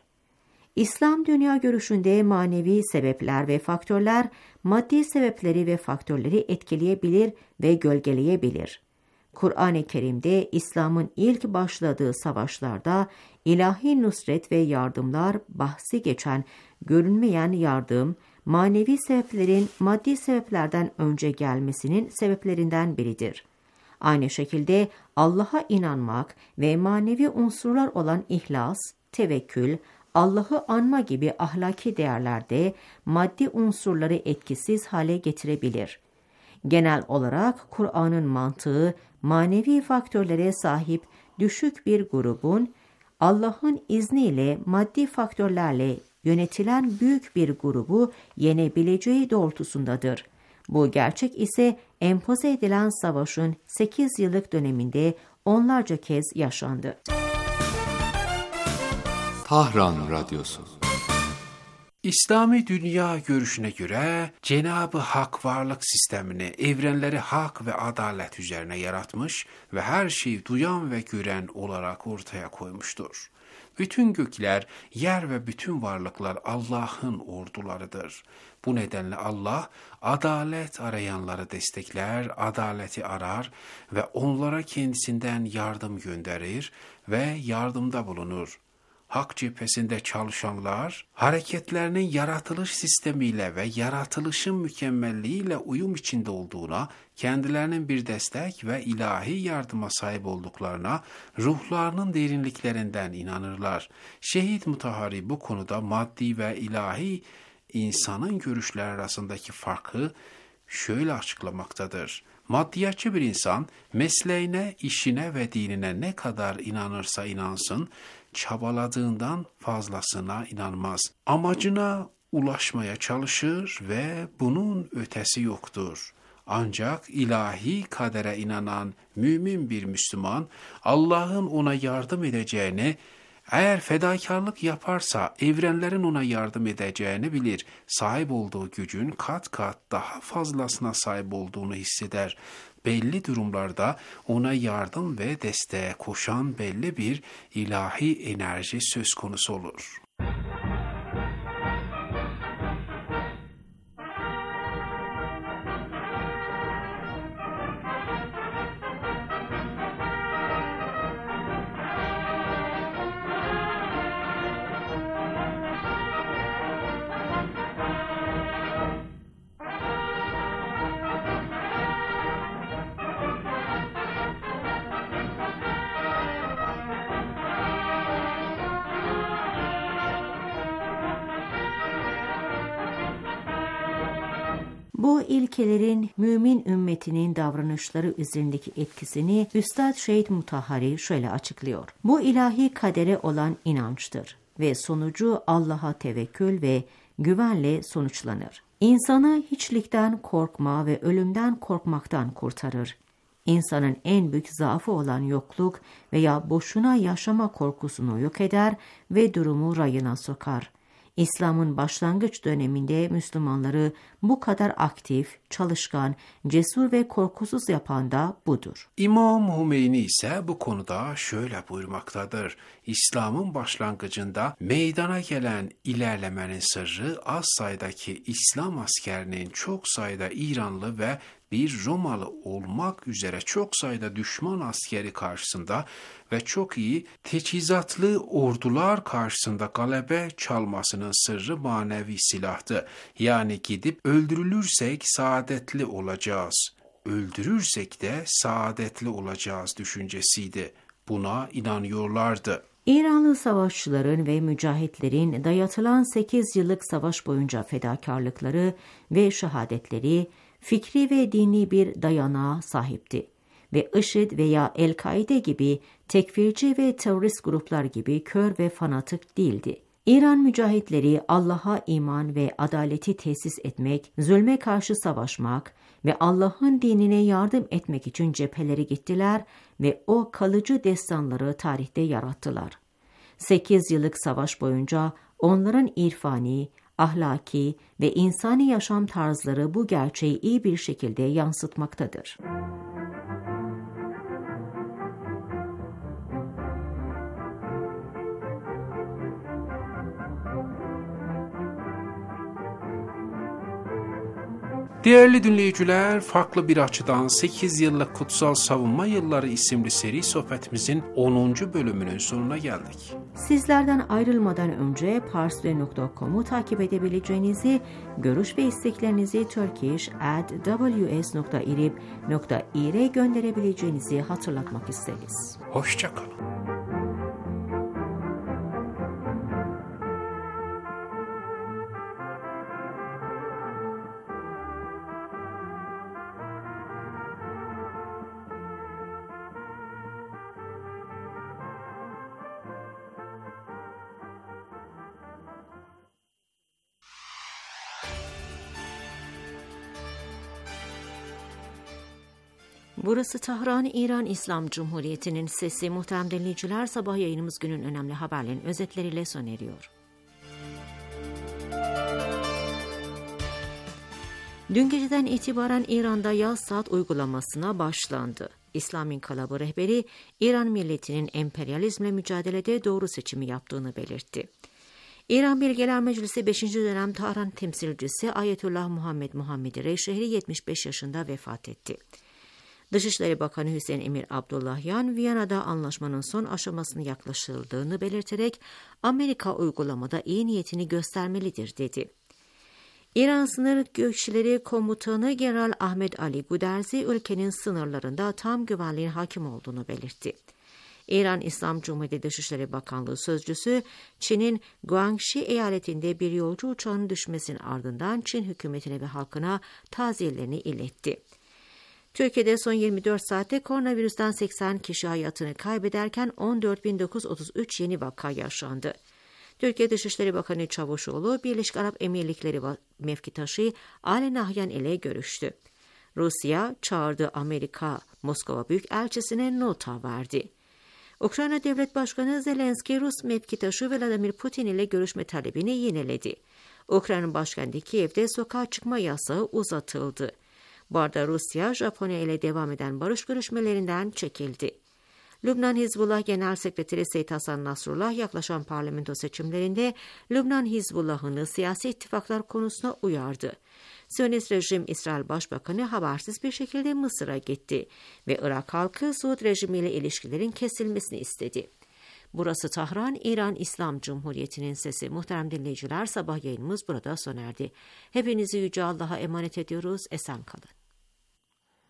İslam dünya görüşünde manevi sebepler ve faktörler, maddi sebepleri ve faktörleri etkileyebilir ve gölgeleyebilir. Kur'an-ı Kerim'de İslam'ın ilk başladığı savaşlarda ilahi nusret ve yardımlar bahsi geçen görünmeyen yardım, manevi sebeplerin maddi sebeplerden önce gelmesinin sebeplerinden biridir. Aynı şekilde Allah'a inanmak ve manevi unsurlar olan ihlas, tevekkül, Allah'ı anma gibi ahlaki değerler de maddi unsurları etkisiz hale getirebilir. Genel olarak Kur'an'ın mantığı, manevi faktörlere sahip düşük bir grubun, Allah'ın izniyle maddi faktörlerle yönetilen büyük bir grubu yenebileceği doğrultusundadır. Bu gerçek ise empoze edilen savaşın 8 yıllık döneminde onlarca kez yaşandı. Tahran Radyosu. İslami dünya görüşüne göre Cenab-ı Hak varlık sistemini, evrenleri hak ve adalet üzerine yaratmış ve her şeyi duyan ve gören olarak ortaya koymuştur. Bütün gökler, yer ve bütün varlıklar Allah'ın ordularıdır. Bu nedenle Allah, adalet arayanları destekler, adaleti arar ve onlara kendisinden yardım gönderir ve yardımda bulunur. Hak cephesinde çalışanlar, hareketlerinin yaratılış sistemiyle ve yaratılışın mükemmelliğiyle uyum içinde olduğuna, kendilerinin bir destek ve ilahi yardıma sahip olduklarına, ruhlarının derinliklerinden inanırlar. Şehit Mutahhari bu konuda maddi ve ilahi insanın görüşleri arasındaki farkı şöyle açıklamaktadır. Maddiyatçı bir insan, mesleğine, işine ve dinine ne kadar inanırsa inansın, çabaladığından fazlasına inanmaz. Amacına ulaşmaya çalışır ve bunun ötesi yoktur. Ancak ilahi kadere inanan mümin bir Müslüman, Allah'ın ona yardım edeceğini, eğer fedakarlık yaparsa evrenlerin ona yardım edeceğini bilir. Sahip olduğu gücün kat kat daha fazlasına sahip olduğunu hisseder. Belli durumlarda ona yardım ve desteğe koşan belli bir ilahi enerji söz konusu olur. Bu ilkelerin mümin ümmetinin davranışları üzerindeki etkisini Üstad Şehit Mutahhari şöyle açıklıyor. Bu ilahi kadere olan inançtır ve sonucu Allah'a tevekkül ve güvenle sonuçlanır. İnsanı hiçlikten korkma ve ölümden korkmaktan kurtarır. İnsanın en büyük zaafı olan yokluk veya boşuna yaşama korkusunu yok eder ve durumu rayına sokar. İslam'ın başlangıç döneminde Müslümanları bu kadar aktif, çalışkan, cesur ve korkusuz yapan da budur. İmam Hümeyni ise bu konuda şöyle buyurmaktadır. İslam'ın başlangıcında meydana gelen ilerlemenin sırrı az sayıdaki İslam askerinin çok sayıda İranlı ve bir Romalı olmak üzere çok sayıda düşman askeri karşısında ve çok iyi teçhizatlı ordular karşısında galebe çalmasının sırrı manevi silahtı. Yani gidip öldürülürsek saadetli olacağız, öldürürsek de saadetli olacağız düşüncesiydi. Buna inanıyorlardı. İranlı savaşçıların ve mücahitlerin dayatılan 8 yıllık savaş boyunca fedakarlıkları ve şehadetleri fikri ve dini bir dayanağa sahipti ve IŞİD veya El-Kaide gibi tekfirci ve terörist gruplar gibi kör ve fanatik değildi. İran mücahitleri Allah'a iman ve adaleti tesis etmek, zulme karşı savaşmak ve Allah'ın dinine yardım etmek için cephelere gittiler ve o kalıcı destanları tarihte yarattılar. 8 yıllık savaş boyunca onların irfani, ahlaki ve insani yaşam tarzları bu gerçeği iyi bir şekilde yansıtmaktadır. Değerli dinleyiciler, farklı bir açıdan 8 yıllık Kutsal Savunma Yılları isimli seri sohbetimizin 10. bölümünün sonuna geldik. Sizlerden ayrılmadan önce parstoday.com'u takip edebileceğinizi, görüş ve isteklerinizi turkish@ws.irib.ir'e gönderebileceğinizi hatırlatmak isteriz. Hoşça kalın. Burası Tahran, İran İslam Cumhuriyeti'nin sesi. Muhterem dinleyiciler, sabah yayınımız günün önemli haberlerin özetleriyle sona eriyor. Dün geceden itibaren İran'da yaz saat uygulamasına başlandı. İslam İnkılabı rehberi, İran milletinin emperyalizmle mücadelede doğru seçimi yaptığını belirtti. İran Bilgeler Meclisi 5. dönem Tahran temsilcisi Ayetullah Muhammed Muhammedi Reyşehri 75 yaşında vefat etti. Dışişleri Bakanı Hüseyin Emir Abdullahyan, Viyana'da anlaşmanın son aşamasını yaklaşıldığını belirterek Amerika uygulamada iyi niyetini göstermelidir dedi. İran Sınır Güçleri Komutanı General Ahmet Ali Guderzi, ülkenin sınırlarında tam güvenliğin hakim olduğunu belirtti. İran İslam Cumhuriyeti Dışişleri Bakanlığı Sözcüsü, Çin'in Guangxi eyaletinde bir yolcu uçağının düşmesinin ardından Çin hükümetine ve halkına taziyelerini iletti. Türkiye'de son 24 saatte koronavirüsten 80 kişi hayatını kaybederken 14.933 yeni vaka yaşandı. Türkiye Dışişleri Bakanı Çavuşoğlu, Birleşik Arap Emirlikleri mevkitaşı Ali Nahyan ile görüştü. Rusya çağırdığı Amerika Moskova Büyükelçisi'ne nota verdi. Ukrayna Devlet Başkanı Zelenski, Rus mevkitaşı Vladimir Putin ile görüşme talebini yineledi. Ukrayna'nın başkenti Kiev'de sokağa çıkma yasağı uzatıldı. Bu arada Rusya, Japonya ile devam eden barış görüşmelerinden çekildi. Lübnan Hizbullah Genel Sekreteri Seyyid Hasan Nasrullah, yaklaşan parlamento seçimlerinde Lübnan Hizbullah'ını siyasi ittifaklar konusunda uyardı. Siyonist rejim İsrail Başbakanı habersiz bir şekilde Mısır'a gitti ve Irak halkı Suud rejimiyle ilişkilerin kesilmesini istedi. Burası Tahran, İran İslam Cumhuriyeti'nin sesi. Muhterem dinleyiciler, sabah yayınımız burada sona erdi. Hepinizi Yüce Allah'a emanet ediyoruz. Esen kalın.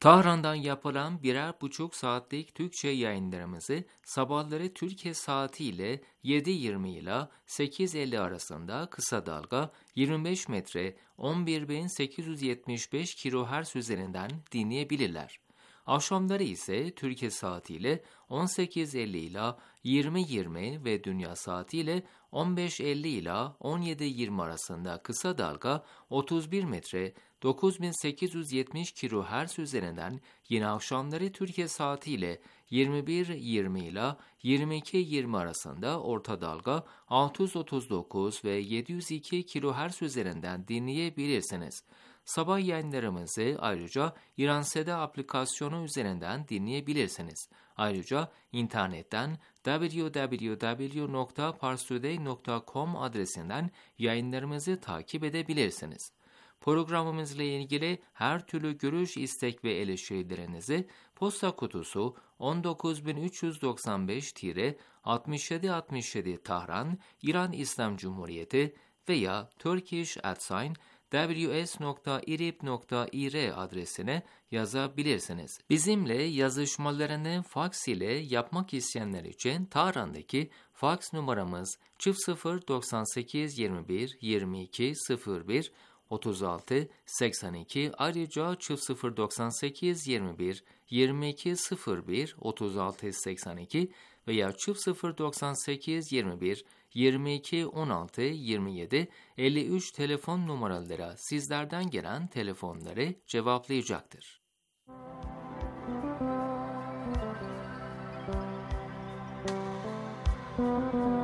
Tahran'dan yapılan 1,5 saatlik Türkçe yayınlarımızı sabahları Türkiye saatiyle 7.20 ile 8.50 arasında kısa dalga 25 metre 11.875 kHz üzerinden dinleyebilirler. Akşamları ise Türkiye saatiyle 18.50 ile 20.20 ve dünya saatiyle 15.50 ile 17.20 arasında kısa dalga 31 metre 9870 kHz üzerinden yine akşamları Türkiye saatiyle 21.20 ile 22.20 arasında orta dalga 639 ve 702 kHz üzerinden dinleyebilirsiniz. Sabah yayınlarımızı ayrıca İranseda aplikasyonu üzerinden dinleyebilirsiniz. Ayrıca internetten www.parstoday.com adresinden yayınlarımızı takip edebilirsiniz. Programımızla ilgili her türlü görüş, istek ve eleştirilerinizi posta kutusu 19995-6767 Tahran, İran İslam Cumhuriyeti veya turkish@ws.irib.ir adresine yazabilirsiniz. Bizimle yazışmalarını faks ile yapmak isteyenler için Tahran'daki faks numaramız 0098 21 22 01 36 82, ayrıca 0098 21 22 01 36 82 veya 0098 21 22 16 27 53 telefon numaraları sizlerden gelen telefonları cevaplayacaktır.